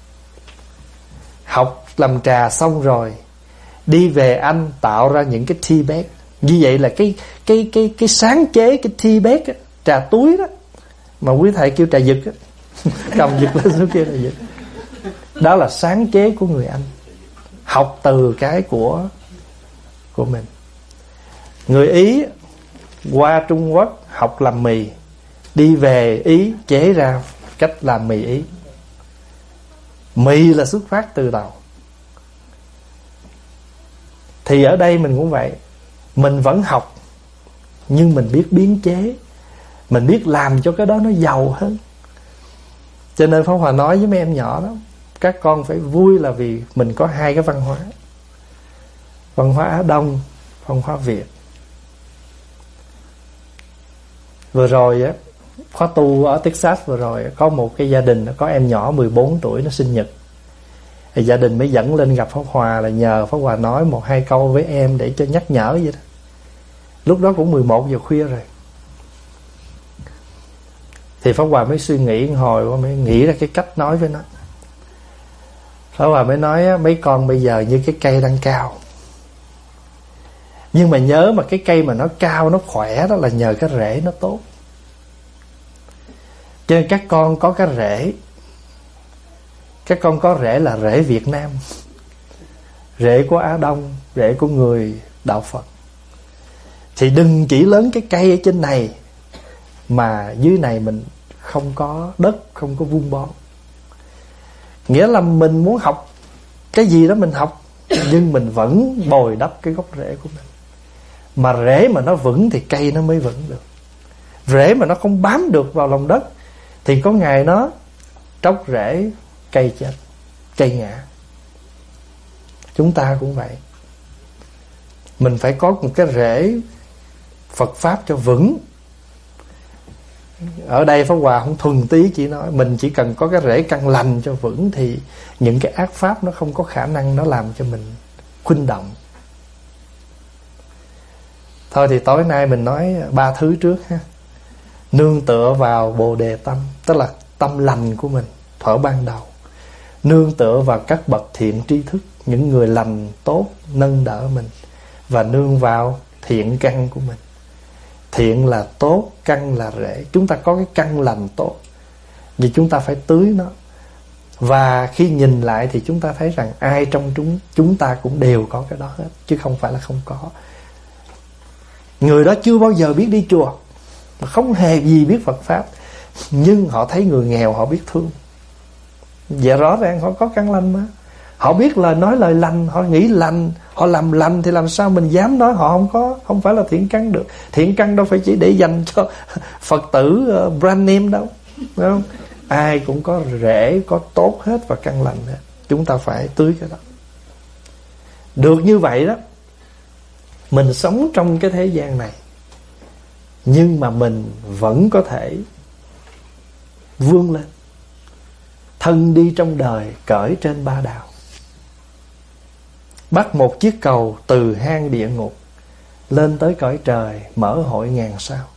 Học làm trà xong rồi đi về Anh tạo ra những cái tea bag. Như vậy là cái cái cái cái sáng chế cái tea bag á, trà túi đó mà quý thầy kêu trà giật á, cầm giật lên xuống kia là giật. Đó là sáng chế của người Anh, học từ cái của của mình. Người Ý qua Trung Quốc học làm mì, đi về Ý chế ra cách làm mì Ý. Mì là xuất phát từ đầu. Thì ở đây mình cũng vậy. Mình vẫn học, nhưng mình biết biến chế, mình biết làm cho cái đó nó giàu hơn. Cho nên Pháp Hòa nói với mấy em nhỏ đó, các con phải vui là vì mình có hai cái văn hóa, văn hóa Á Đông, văn hóa Việt. Vừa rồi á, khóa tu ở Texas vừa rồi, có một cái gia đình có em nhỏ mười bốn tuổi nó sinh nhật. Thì gia đình mới dẫn lên gặp Pháp Hòa là nhờ Pháp Hòa nói một hai câu với em để cho nhắc nhở vậy đó. Lúc đó cũng mười một giờ khuya rồi. Thì Pháp Hòa mới suy nghĩ một hồi, mới nghĩ ra cái cách nói với nó. Pháp Hòa mới nói mấy con bây giờ như cái cây đang cao, nhưng mà nhớ mà cái cây mà nó cao, nó khỏe đó là nhờ cái rễ nó tốt. Cho nên các con có cái rễ, các con có rễ là rễ Việt Nam, rễ của Á Đông, rễ của người đạo Phật. Thì đừng chỉ lớn cái cây ở trên này mà dưới này mình không có đất, không có vun bón. Nghĩa là mình muốn học cái gì đó mình học, nhưng mình vẫn bồi đắp cái gốc rễ của mình. Mà rễ mà nó vững thì cây nó mới vững được. Rễ mà nó không bám được vào lòng đất thì có ngày nó tróc rễ, cây chết, cây ngã. Chúng ta cũng vậy. Mình phải có một cái rễ Phật Pháp cho vững. Ở đây Pháp Hòa không thuần tí chỉ nói mình chỉ cần có cái rễ căn lành cho vững, thì những cái ác pháp nó không có khả năng nó làm cho mình khuynh động. Thôi thì tối nay mình nói ba thứ trước ha. Nương tựa vào Bồ Đề tâm, tức là tâm lành của mình thuở ban đầu. Nương tựa vào các bậc thiện tri thức, những người lành tốt nâng đỡ mình. Và nương vào thiện căn của mình. Thiện là tốt, căn là rễ. Chúng ta có cái căn lành tốt, vì chúng ta phải tưới nó. Và khi nhìn lại thì chúng ta thấy rằng ai trong chúng chúng ta cũng đều có cái đó hết, chứ không phải là không có. Người đó chưa bao giờ biết đi chùa, mà không hề gì biết Phật Pháp, nhưng họ thấy người nghèo họ biết thương. Vậy rõ ràng họ có căn lành mà. Họ biết lời nói lời lành, họ nghĩ lành, họ làm lành, thì làm sao mình dám nói họ không có, không phải là thiện căn được. Thiện căn đâu phải chỉ để dành cho Phật tử uh, brand name đâu, đúng không? Ai cũng có rễ, có tốt hết và căn lành hết. Chúng ta phải tưới cái đó. Được như vậy đó, mình sống trong cái thế gian này, nhưng mà mình vẫn có thể vươn lên. Thân đi trong đời cởi trên ba đạo, bắt một chiếc cầu từ hang địa ngục lên tới cõi trời, mở hội ngàn sao.